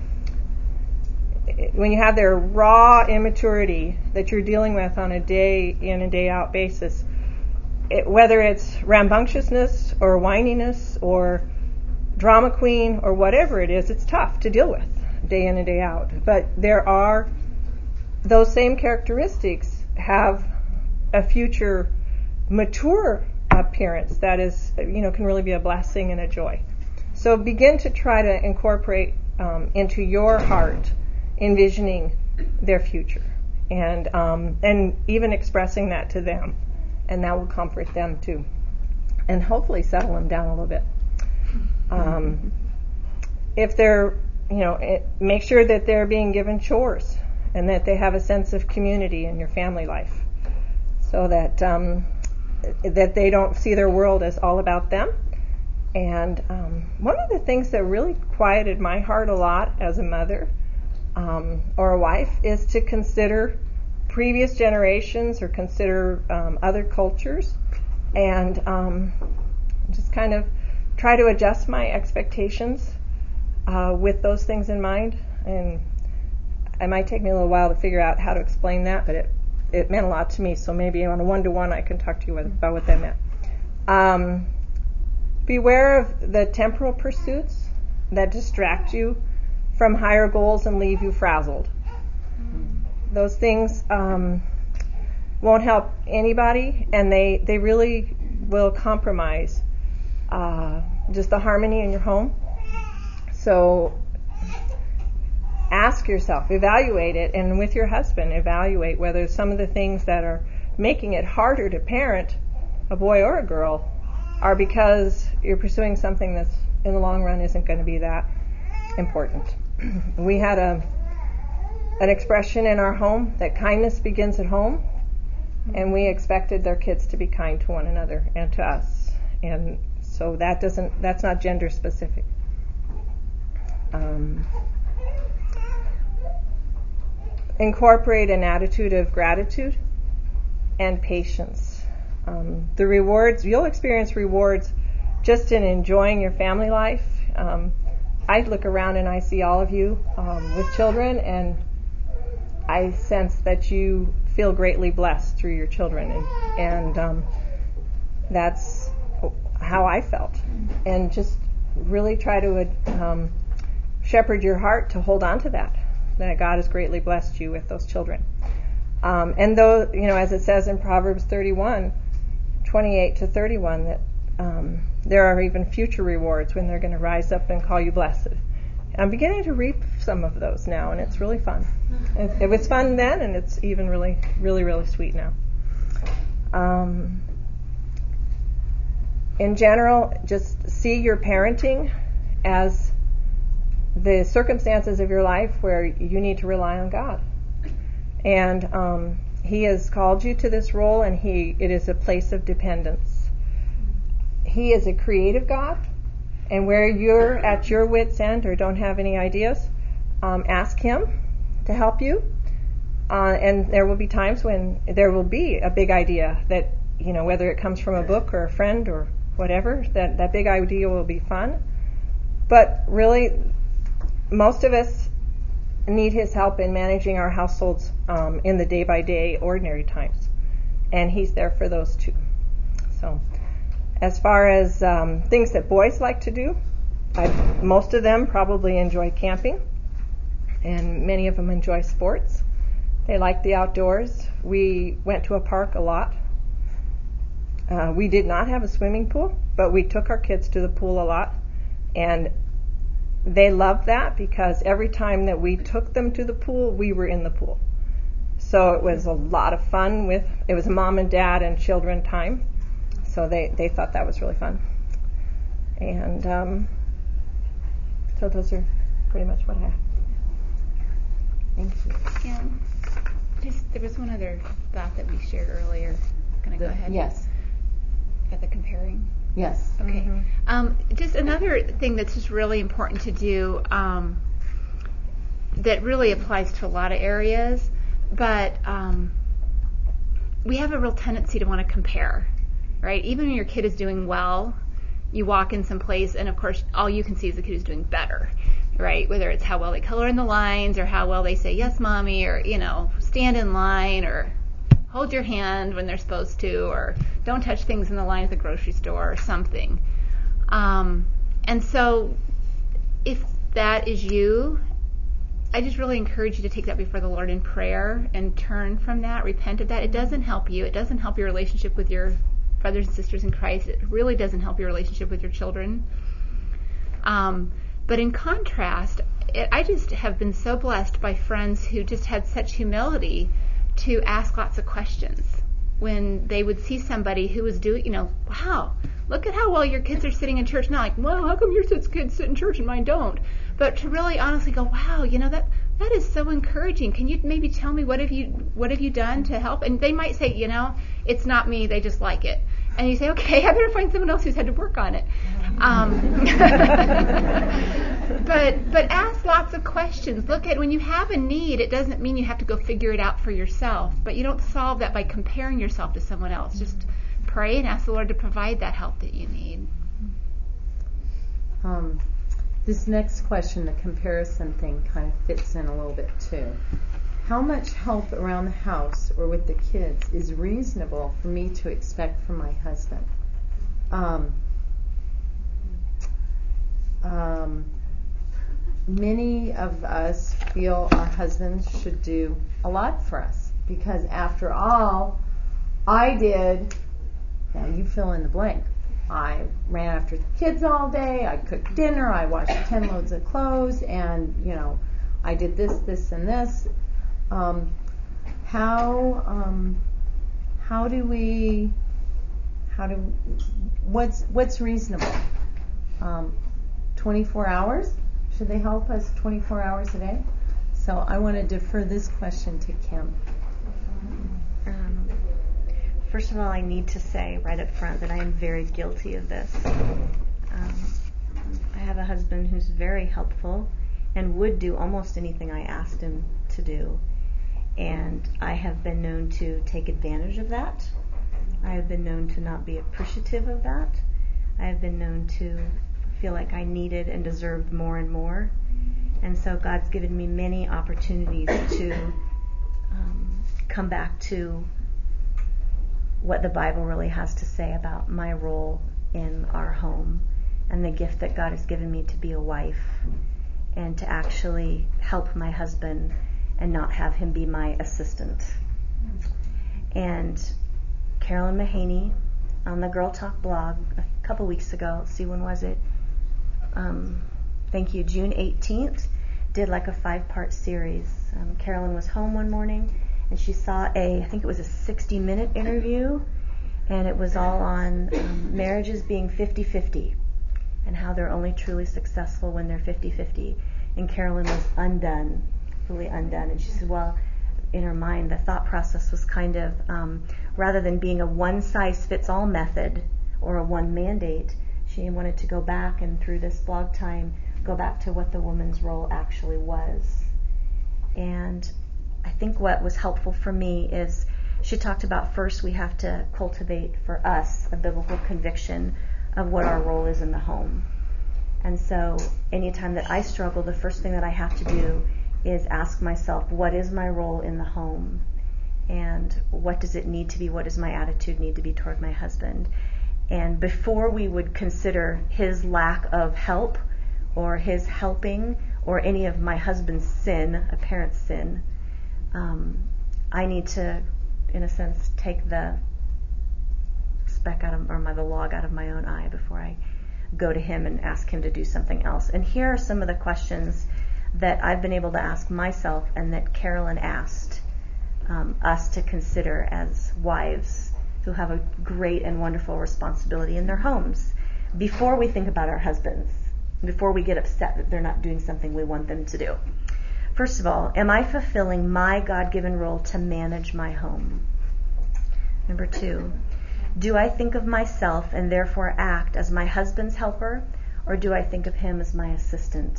[SPEAKER 2] when you have their raw immaturity that you're dealing with on a day in and day out basis, It, whether it's rambunctiousness or whininess or drama queen or whatever it is, it's tough to deal with day in and day out. But there are, those same characteristics have a future mature appearance that is, you know, can really be a blessing and a joy. So begin to try to incorporate um, into your heart envisioning their future and um, and even expressing that to them. And that will comfort them too, and hopefully settle them down a little bit. Um, if they're, you know, it, make sure that they're being given chores and that they have a sense of community in your family life, so that um, that they don't see their world as all about them. And um, one of the things that really quieted my heart a lot as a mother um, or a wife is to consider previous generations or consider um, other cultures, and um, just kind of try to adjust my expectations uh, with those things in mind. And it might take me a little while to figure out how to explain that, but it, it meant a lot to me. So maybe on a one-to-one I can talk to you about what that meant. Um, beware of the temporal pursuits that distract you from higher goals and leave you frazzled. Those things um, won't help anybody, and they, they really will compromise uh, just the harmony in your home. So ask yourself, evaluate it, and with your husband, evaluate whether some of the things that are making it harder to parent a boy or a girl are because you're pursuing something that's in the long run isn't going to be that important. We had a an expression in our home that kindness begins at home, and we expected their kids to be kind to one another and to us, and so that doesn't that's not gender specific. Um, incorporate an attitude of gratitude and patience. Um, the rewards, you'll experience rewards just in enjoying your family life. Um, I look around and I see all of you um, with children, and I sense that you feel greatly blessed through your children, and, and um, that's how I felt. And just really try to um, shepherd your heart to hold on to that, that God has greatly blessed you with those children. Um, and though, you know, as it says in Proverbs thirty-one, twenty-eight to thirty-one, that um, there are even future rewards when they're going to rise up and call you blessed. I'm beginning to reap some of those now, and it's really fun. It, it was fun then, and it's even really, really, really sweet now. Um, in general, just see your parenting as the circumstances of your life where you need to rely on God. And um, He has called you to this role, and He it is a place of dependence. He is a creative God. And where you're at your wit's end or don't have any ideas, um, ask Him to help you. Uh, and there will be times when there will be a big idea that, you know, whether it comes from a book or a friend or whatever, that, that big idea will be fun. But really, most of us need His help in managing our households um, in the day-by-day ordinary times. And He's there for those too. So, as far as um, things that boys like to do, I, most of them probably enjoy camping, and many of them enjoy sports. They like the outdoors. We went to a park a lot. Uh, we did not have a swimming pool, but we took our kids to the pool a lot, and they loved that because every time that we took them to the pool, we were in the pool. So it was a lot of fun. With it was a mom and dad and children time. So they, they thought that was really fun. And um, so those are pretty much what I have.
[SPEAKER 1] Thank you.
[SPEAKER 4] Yeah. Just, there was one other thought that we shared earlier. Can I go
[SPEAKER 1] The-
[SPEAKER 4] ahead?
[SPEAKER 1] Yes.
[SPEAKER 4] At the comparing?
[SPEAKER 1] Yes.
[SPEAKER 4] Okay.
[SPEAKER 2] Mm-hmm.
[SPEAKER 4] Um, just another thing that's just really important to do um, that really applies to a lot of areas, but um, we have a real tendency to want to compare. Right? Even when your kid is doing well, you walk in some place, and of course, all you can see is the kid who's doing better, right? Whether it's how well they color in the lines, or how well they say yes, mommy, or you know, stand in line, or hold your hand when they're supposed to, or don't touch things in the line at the grocery store, or something. Um, and so, if that is you, I just really encourage you to take that before the Lord in prayer and turn from that, repent of that. It doesn't help you. It doesn't help your relationship with your brothers and sisters in Christ. It really doesn't help your relationship with your children. Um, but in contrast, it, I just have been so blessed by friends who just had such humility to ask lots of questions when they would see somebody who was doing, you know, wow, look at how well your kids are sitting in church. Not like, well, how come your kids sit in church and mine don't? But to really honestly go, wow, you know, that that is so encouraging. Can you maybe tell me what have you what have you done to help? And they might say, you know, it's not me, they just like it. And you say, okay, I better find someone else who's had to work on it. Um, but but ask lots of questions. Look at when you have a need, it doesn't mean you have to go figure it out for yourself. But you don't solve that by comparing yourself to someone else. Just pray and ask the Lord to provide that help that you need.
[SPEAKER 1] Um, this next question, the comparison thing, kind of fits in a little bit too. How much help around the house or with the kids is reasonable for me to expect from my husband? Um, um, many of us feel our husbands should do a lot for us because, after all, I did. Now you fill in the blank. I ran after the kids all day. I cooked dinner. I washed ten loads of clothes, and you know, I did this, this, and this. Um, how um, how do we how do what's what's reasonable? Um, twenty-four hours? Should they help us twenty-four hours a day? So I want to defer this question to Kim.
[SPEAKER 7] Um, first of all, I need to say right up front that I am very guilty of this. Um, I have a husband who's very helpful and would do almost anything I asked him to do. And I have been known to take advantage of that. I have been known to not be appreciative of that. I have been known to feel like I needed and deserved more and more. And so God's given me many opportunities to come back to what the Bible really has to say about my role in our home and the gift that God has given me to be a wife and to actually help my husband and not have him be my assistant. And Carolyn Mahaney on the Girl Talk blog a couple weeks ago, let's see, when was it? Um, thank you, June eighteenth, did like a five-part series. Um, Carolyn was home one morning and she saw a, I think it was a sixty minute interview, and it was all on um, marriages being fifty-fifty and how they're only truly successful when they're fifty-fifty. And Carolyn was undone, fully undone. And she said, well, in her mind, the thought process was kind of, um, rather than being a one-size-fits-all method or a one mandate, she wanted to go back and through this blog time, go back to what the woman's role actually was. And I think what was helpful for me is she talked about first we have to cultivate for us a biblical conviction of what our role is in the home. And so anytime that I struggle, the first thing that I have to do is ask myself, what is my role in the home? And what does it need to be? What does my attitude need to be toward my husband? And before we would consider his lack of help or his helping or any of my husband's sin, apparent sin, um, I need to, in a sense, take the speck out of, or my, the log out of my own eye before I go to him and ask him to do something else. And here are some of the questions that I've been able to ask myself and that Carolyn asked um, us to consider as wives who have a great and wonderful responsibility in their homes before we think about our husbands, before we get upset that they're not doing something we want them to do. First of all, am I fulfilling my God-given role to manage my home? Number two, do I think of myself and therefore act as my husband's helper, or do I think of him as my assistant?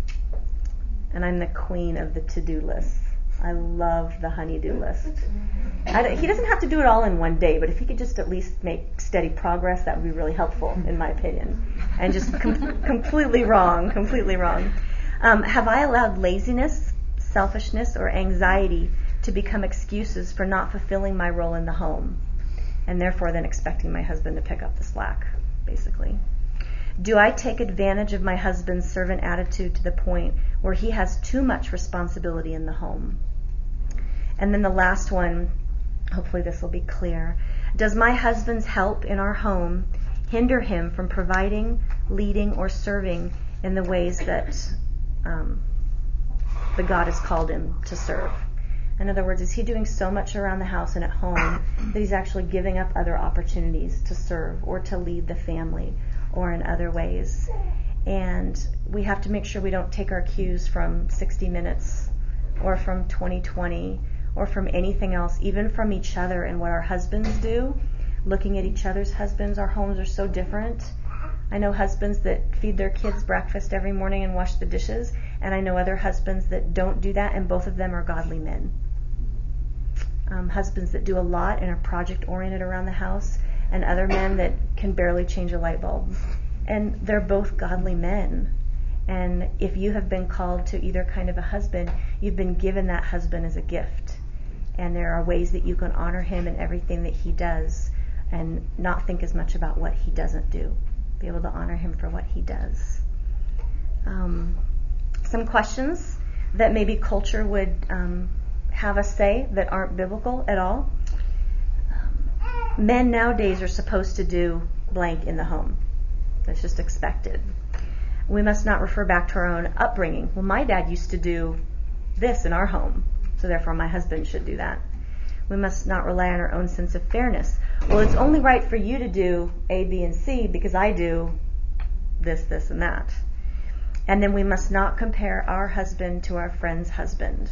[SPEAKER 7] And I'm the queen of the to-do list. I love the honey-do list. I, he doesn't have to do it all in one day, but if he could just at least make steady progress, that would be really helpful, in my opinion. And just com- completely wrong, completely wrong. Um, have I allowed laziness, selfishness, or anxiety to become excuses for not fulfilling my role in the home, and therefore then expecting my husband to pick up the slack, basically? Do I take advantage of my husband's servant attitude to the point where he has too much responsibility in the home? And then the last one, hopefully this will be clear. Does my husband's help in our home hinder him from providing, leading, or serving in the ways that um, the God has called him to serve? In other words, is he doing so much around the house and at home that he's actually giving up other opportunities to serve or to lead the family or in other ways? And we have to make sure we don't take our cues from sixty minutes or from twenty twenty or from anything else, even from each other and what our husbands do. Looking at each other's husbands, our homes are so different. I know husbands that feed their kids breakfast every morning and wash the dishes, and I know other husbands that don't do that, and both of them are godly men. Um, husbands that do a lot and are project-oriented around the house, and other men that can barely change a light bulb. And they're both godly men. And if you have been called to either kind of a husband, you've been given that husband as a gift. And there are ways that you can honor him in everything that he does and not think as much about what he doesn't do. Be able to honor him for what he does. Um, some questions that maybe culture would um, have us say that aren't biblical at all. Um, men nowadays are supposed to do blank in the home. That's just expected. We must not refer back to our own upbringing. Well, my dad used to do this in our home, so therefore my husband should do that. We must not rely on our own sense of fairness. Well, it's only right for you to do A, B, and C because I do this, this, and that. And then we must not compare our husband to our friend's husband.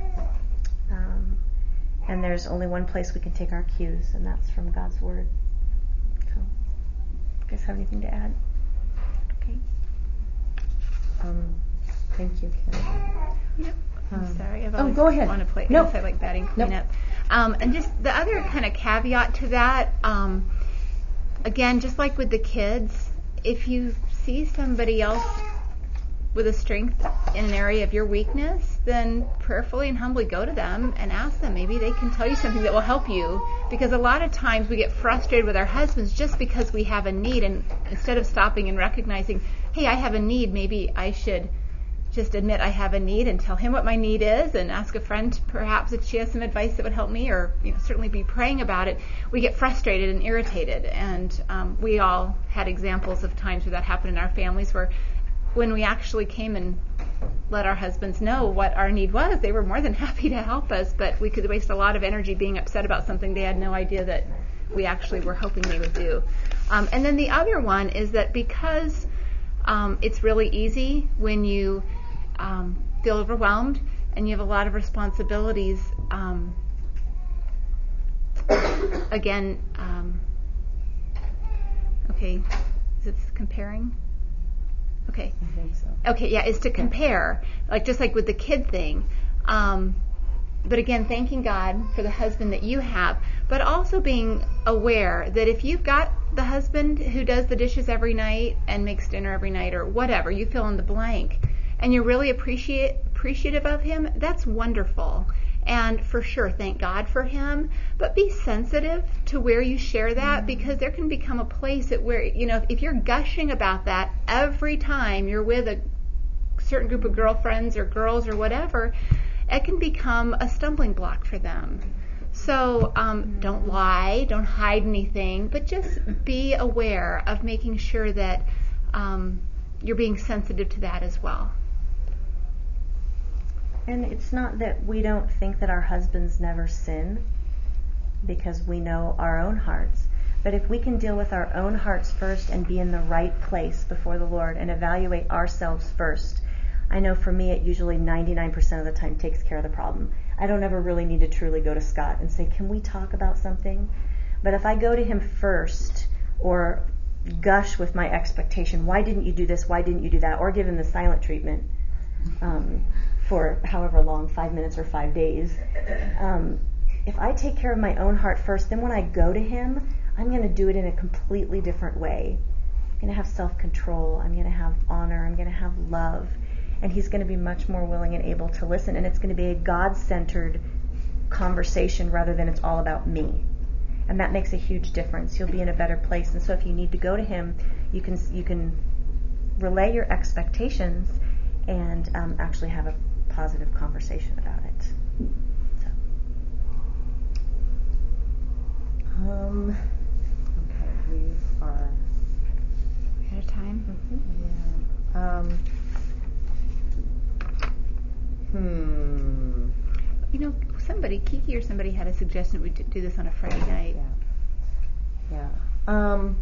[SPEAKER 7] Um, and there's only one place we can take our cues, and that's from God's Word. So, you guys have anything to add? Okay.
[SPEAKER 1] Um, thank you, Kim.
[SPEAKER 3] Yep. I'm
[SPEAKER 1] Um,
[SPEAKER 3] sorry. I've
[SPEAKER 1] oh,
[SPEAKER 3] always
[SPEAKER 1] go ahead.
[SPEAKER 3] want to play.
[SPEAKER 1] Nope.
[SPEAKER 3] I like batting
[SPEAKER 1] Nope.
[SPEAKER 3] cleanup. Um, and just the other kind of caveat to that, um, again, just like with the kids, if you see somebody else
[SPEAKER 4] with a strength in an area of your weakness, then prayerfully and humbly go to them and ask them. Maybe they can tell you something that will help you. Because a lot of times we get frustrated with our husbands just because we have a need, and instead of stopping and recognizing, hey, I have a need, maybe I should just admit I have a need and tell him what my need is, and ask a friend perhaps if she has some advice that would help me, or you know, certainly be praying about it. We get frustrated and irritated, and um, we all had examples of times where that happened in our families, where when we actually came and let our husbands know what our need was, they were more than happy to help us, but we could waste a lot of energy being upset about something they had no idea that we actually were hoping they would do. Um, and then the other one is that because um, it's really easy when you um, feel overwhelmed and you have a lot of responsibilities, um, again, um, okay, is it comparing? Okay.
[SPEAKER 1] I think so.
[SPEAKER 4] Okay, yeah, is to compare, like just like with the kid thing. Um, but again, thanking God for the husband that you have, but also being aware that if you've got the husband who does the dishes every night and makes dinner every night or whatever, you fill in the blank, and you're really appreciate appreciative of him, that's wonderful. And for sure, thank God for him, but be sensitive to where you share that, because there can become a place at where, you know, if, if you're gushing about that every time you're with a certain group of girlfriends or girls or whatever, it can become a stumbling block for them. So um, don't lie, don't hide anything, but just be aware of making sure that um, you're being sensitive to that as well.
[SPEAKER 7] And it's not that we don't think that our husbands never sin, because we know our own hearts. But if we can deal with our own hearts first and be in the right place before the Lord and evaluate ourselves first, I know for me it usually ninety-nine percent of the time takes care of the problem. I don't ever really need to truly go to Scott and say, can we talk about something? But if I go to him first, or gush with my expectation, why didn't you do this, why didn't you do that, or give him the silent treatment, um, for however long, five minutes or five days. Um, if I take care of my own heart first, then when I go to him, I'm going to do it in a completely different way. I'm going to have self-control. I'm going to have honor. I'm going to have love. And he's going to be much more willing and able to listen. And it's going to be a God-centered conversation rather than it's all about me. And that makes a huge difference. You'll be in a better place. And so if you need to go to him, you can you can relay your expectations and um, actually have a positive conversation about it. So.
[SPEAKER 1] Um, okay, we are
[SPEAKER 4] At a time?
[SPEAKER 1] Mm-hmm. Yeah. Um, hmm.
[SPEAKER 4] You know, somebody, Kiki or somebody had a suggestion that we do this on a Friday night.
[SPEAKER 1] Yeah. Yeah. Um,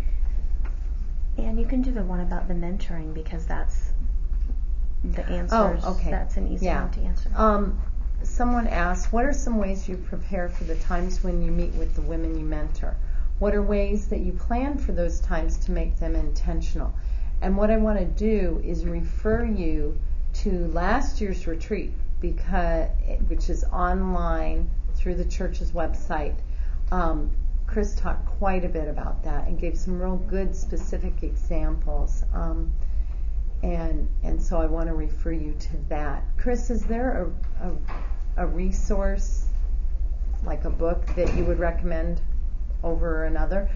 [SPEAKER 7] and you can do the one about the mentoring, because that's the answers.
[SPEAKER 1] Oh, okay.
[SPEAKER 7] That's an easy
[SPEAKER 1] yeah.
[SPEAKER 7] one to answer.
[SPEAKER 1] Um, someone asked, what are some ways you prepare for the times when you meet with the women you mentor? What are ways that you plan for those times to make them intentional? And what I want to do is refer you to last year's retreat, because which is online through the church's website. Um, Chris talked quite a bit about that and gave some real good specific examples. Um, And and so I want to refer you to that. Chris, is there a, a a resource, like a book, that you would recommend over another?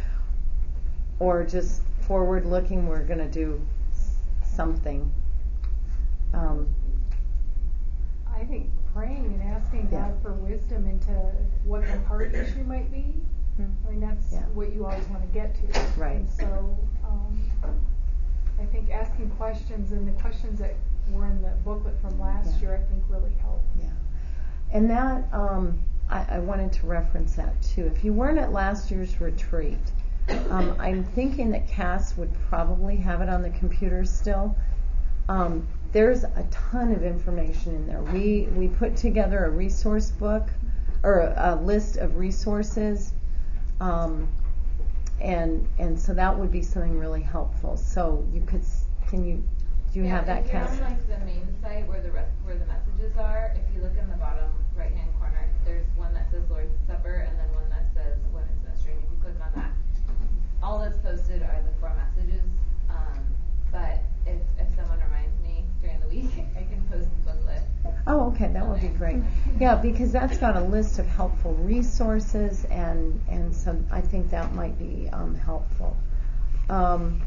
[SPEAKER 1] Or just forward looking, we're going to do something? Um,
[SPEAKER 8] I think praying and asking
[SPEAKER 1] Yeah.
[SPEAKER 8] God for wisdom into what the heart issue might be. I mean, that's
[SPEAKER 1] Yeah.
[SPEAKER 8] what you always want to get to.
[SPEAKER 1] Right.
[SPEAKER 8] And so um, I think asking questions, and the questions that were in the booklet from last
[SPEAKER 1] Yeah.
[SPEAKER 8] year, I think really helped.
[SPEAKER 1] Yeah. And that, um, I, I wanted to reference that too. If you weren't at last year's retreat, um, I'm thinking that Cass would probably have it on the computer still. Um, there's a ton of information in there. We we put together a resource book, or a, a list of resources, um, and and so that would be something really helpful. So you could, can you, do you
[SPEAKER 9] yeah,
[SPEAKER 1] have that,
[SPEAKER 9] if you're
[SPEAKER 1] Cass?
[SPEAKER 9] on like the main site where the rest, where the messages are, if you look in the bottom right hand corner, there's one that says Lord's Supper and then one that says Women's Ministry. And if you click on that, all that's posted are the four messages. Um, but if if someone reminds me,
[SPEAKER 1] Oh, okay, that would be great. Yeah, because that's got a list of helpful resources, and and so I think that might be um, helpful. Um,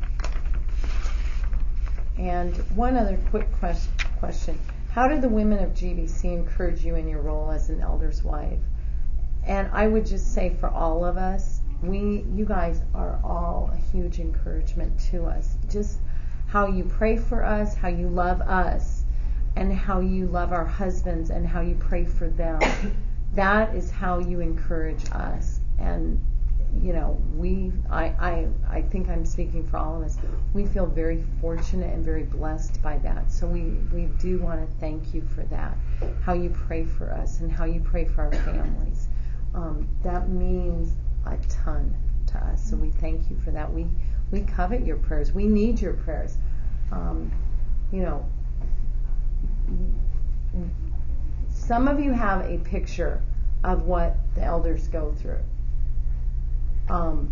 [SPEAKER 1] and one other quick quest- question: how did the women of G B C encourage you in your role as an elder's wife? And I would just say for all of us, we, you guys are all a huge encouragement to us. Just how you pray for us, how you love us, and how you love our husbands, and how you pray for them. That is how you encourage us. And you know, we, I, I, I think I'm speaking for all of us. We feel very fortunate and very blessed by that. So we, we do want to thank you for that. How you pray for us and how you pray for our families. Um, that means a ton to us. So we thank you for that. We, we covet your prayers. We need your prayers. Um, you know, some of you have a picture of what the elders go through. Um,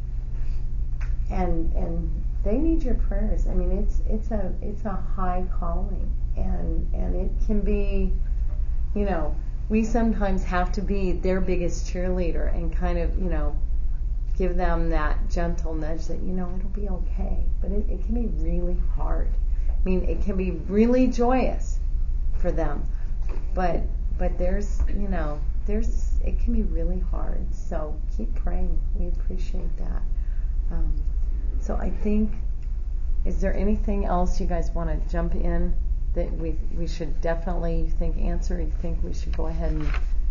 [SPEAKER 1] and and they need your prayers. I mean, it's it's a it's a high calling, and and it can be, you know, we sometimes have to be their biggest cheerleader and kind of, you know, give them that gentle nudge that, you know, it'll be okay. But it, it can be really hard. I mean, it can be really joyous for them, but but there's, you know, there's it can be really hard. So keep praying. We appreciate that. Um, so I think, is there anything else you guys want to jump in that we we should definitely think answer? You think we should go ahead and?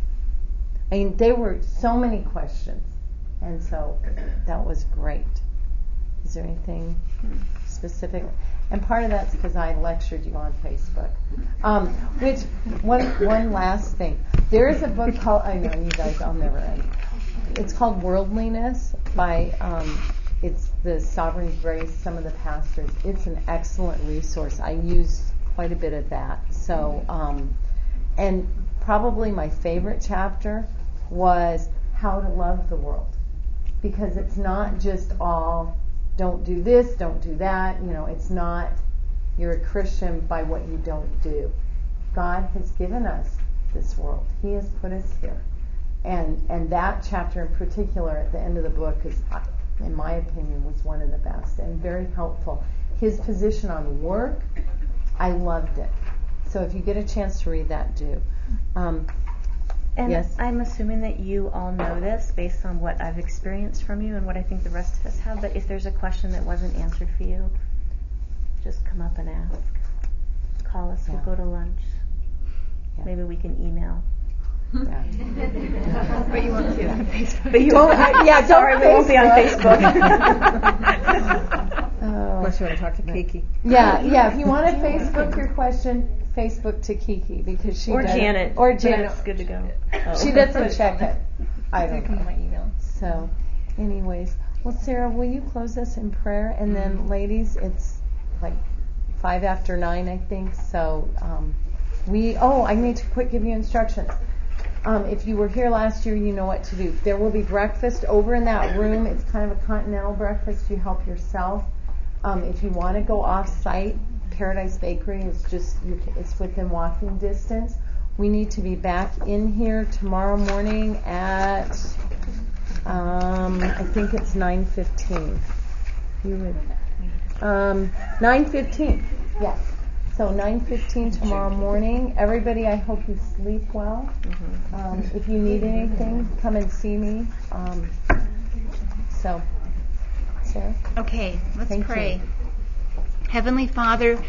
[SPEAKER 1] I mean, there were so many questions, and so that was great. Is there anything specific? And part of that's because I lectured you on Facebook. Um, which one one last thing. There is a book called, I know you guys, I'll never end. It's called Worldliness by um, it's the Sovereign Grace. Some of the pastors. It's an excellent resource. I use quite a bit of that. So, um, and probably my favorite chapter was how to love the world, because it's not just all don't do this, don't do that. You know, it's not you're a Christian by what you don't do. God has given us this world. He has put us here. And and that chapter in particular at the end of the book is, in my opinion, was one of the best and very helpful. His position on work, I loved it. So if you get a chance to read that, do. Um,
[SPEAKER 7] And
[SPEAKER 1] yes?
[SPEAKER 7] I'm assuming that you all know this based on what I've experienced from you and what I think the rest of us have, but if there's a question that wasn't answered for you, just come up and ask. Call us,
[SPEAKER 1] Yeah.
[SPEAKER 7] we'll go to lunch.
[SPEAKER 1] Yeah.
[SPEAKER 7] Maybe we can email.
[SPEAKER 1] Yeah.
[SPEAKER 3] But you won't see it on Facebook.
[SPEAKER 7] But you
[SPEAKER 1] Don't- yeah,
[SPEAKER 7] sorry,
[SPEAKER 1] don't
[SPEAKER 7] we won't be on
[SPEAKER 1] Facebook.
[SPEAKER 7] Facebook.
[SPEAKER 1] Oh.
[SPEAKER 2] Unless you want to talk to Kiki.
[SPEAKER 1] Yeah, yeah. If you want to Facebook your question, Facebook to Kiki because she
[SPEAKER 7] Or
[SPEAKER 1] does,
[SPEAKER 7] Janet.
[SPEAKER 1] or Janet.
[SPEAKER 7] It's good to go.
[SPEAKER 1] She doesn't check it. I
[SPEAKER 6] They
[SPEAKER 1] don't
[SPEAKER 6] come to
[SPEAKER 1] know.
[SPEAKER 6] my email.
[SPEAKER 1] So, anyways, well, Sarah, will you close us in prayer? And then, ladies, it's like five after nine, I think. So, um, we. Oh, I need to quick give you instructions. Um, if you were here last year, you know what to do. There will be breakfast over in that room. It's kind of a continental breakfast. You help yourself. Um, if you want to go off-site, Paradise Bakery is just, you can, it's within walking distance. We need to be back in here tomorrow morning at, um, I think it's nine fifteen. You would, um, nine fifteen, yes. So nine fifteen tomorrow morning. Everybody, I hope you sleep well. Um, if you need anything, come and see me. Um, so, Sarah?
[SPEAKER 4] Okay, let's
[SPEAKER 1] Thank
[SPEAKER 4] pray.
[SPEAKER 1] you.
[SPEAKER 4] Heavenly Father,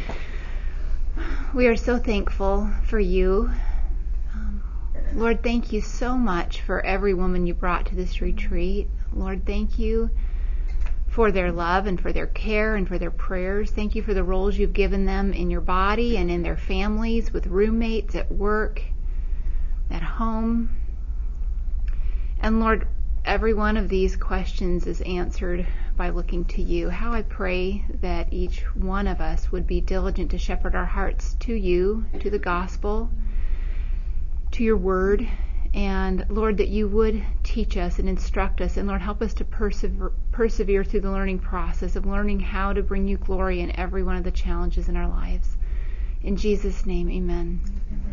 [SPEAKER 4] we are so thankful for you. Um, Lord, thank you so much for every woman you brought to this retreat. Lord, thank you for their love and for their care and for their prayers. Thank you for the roles you've given them in your body and in their families, with roommates, at work, at home. And Lord, every one of these questions is answered by looking to you. How I pray that each one of us would be diligent to shepherd our hearts to you, to the gospel, to your word, and Lord, that you would teach us and instruct us, and Lord, help us to persevere, persevere through the learning process of learning how to bring you glory in every one of the challenges in our lives. In Jesus' name, amen.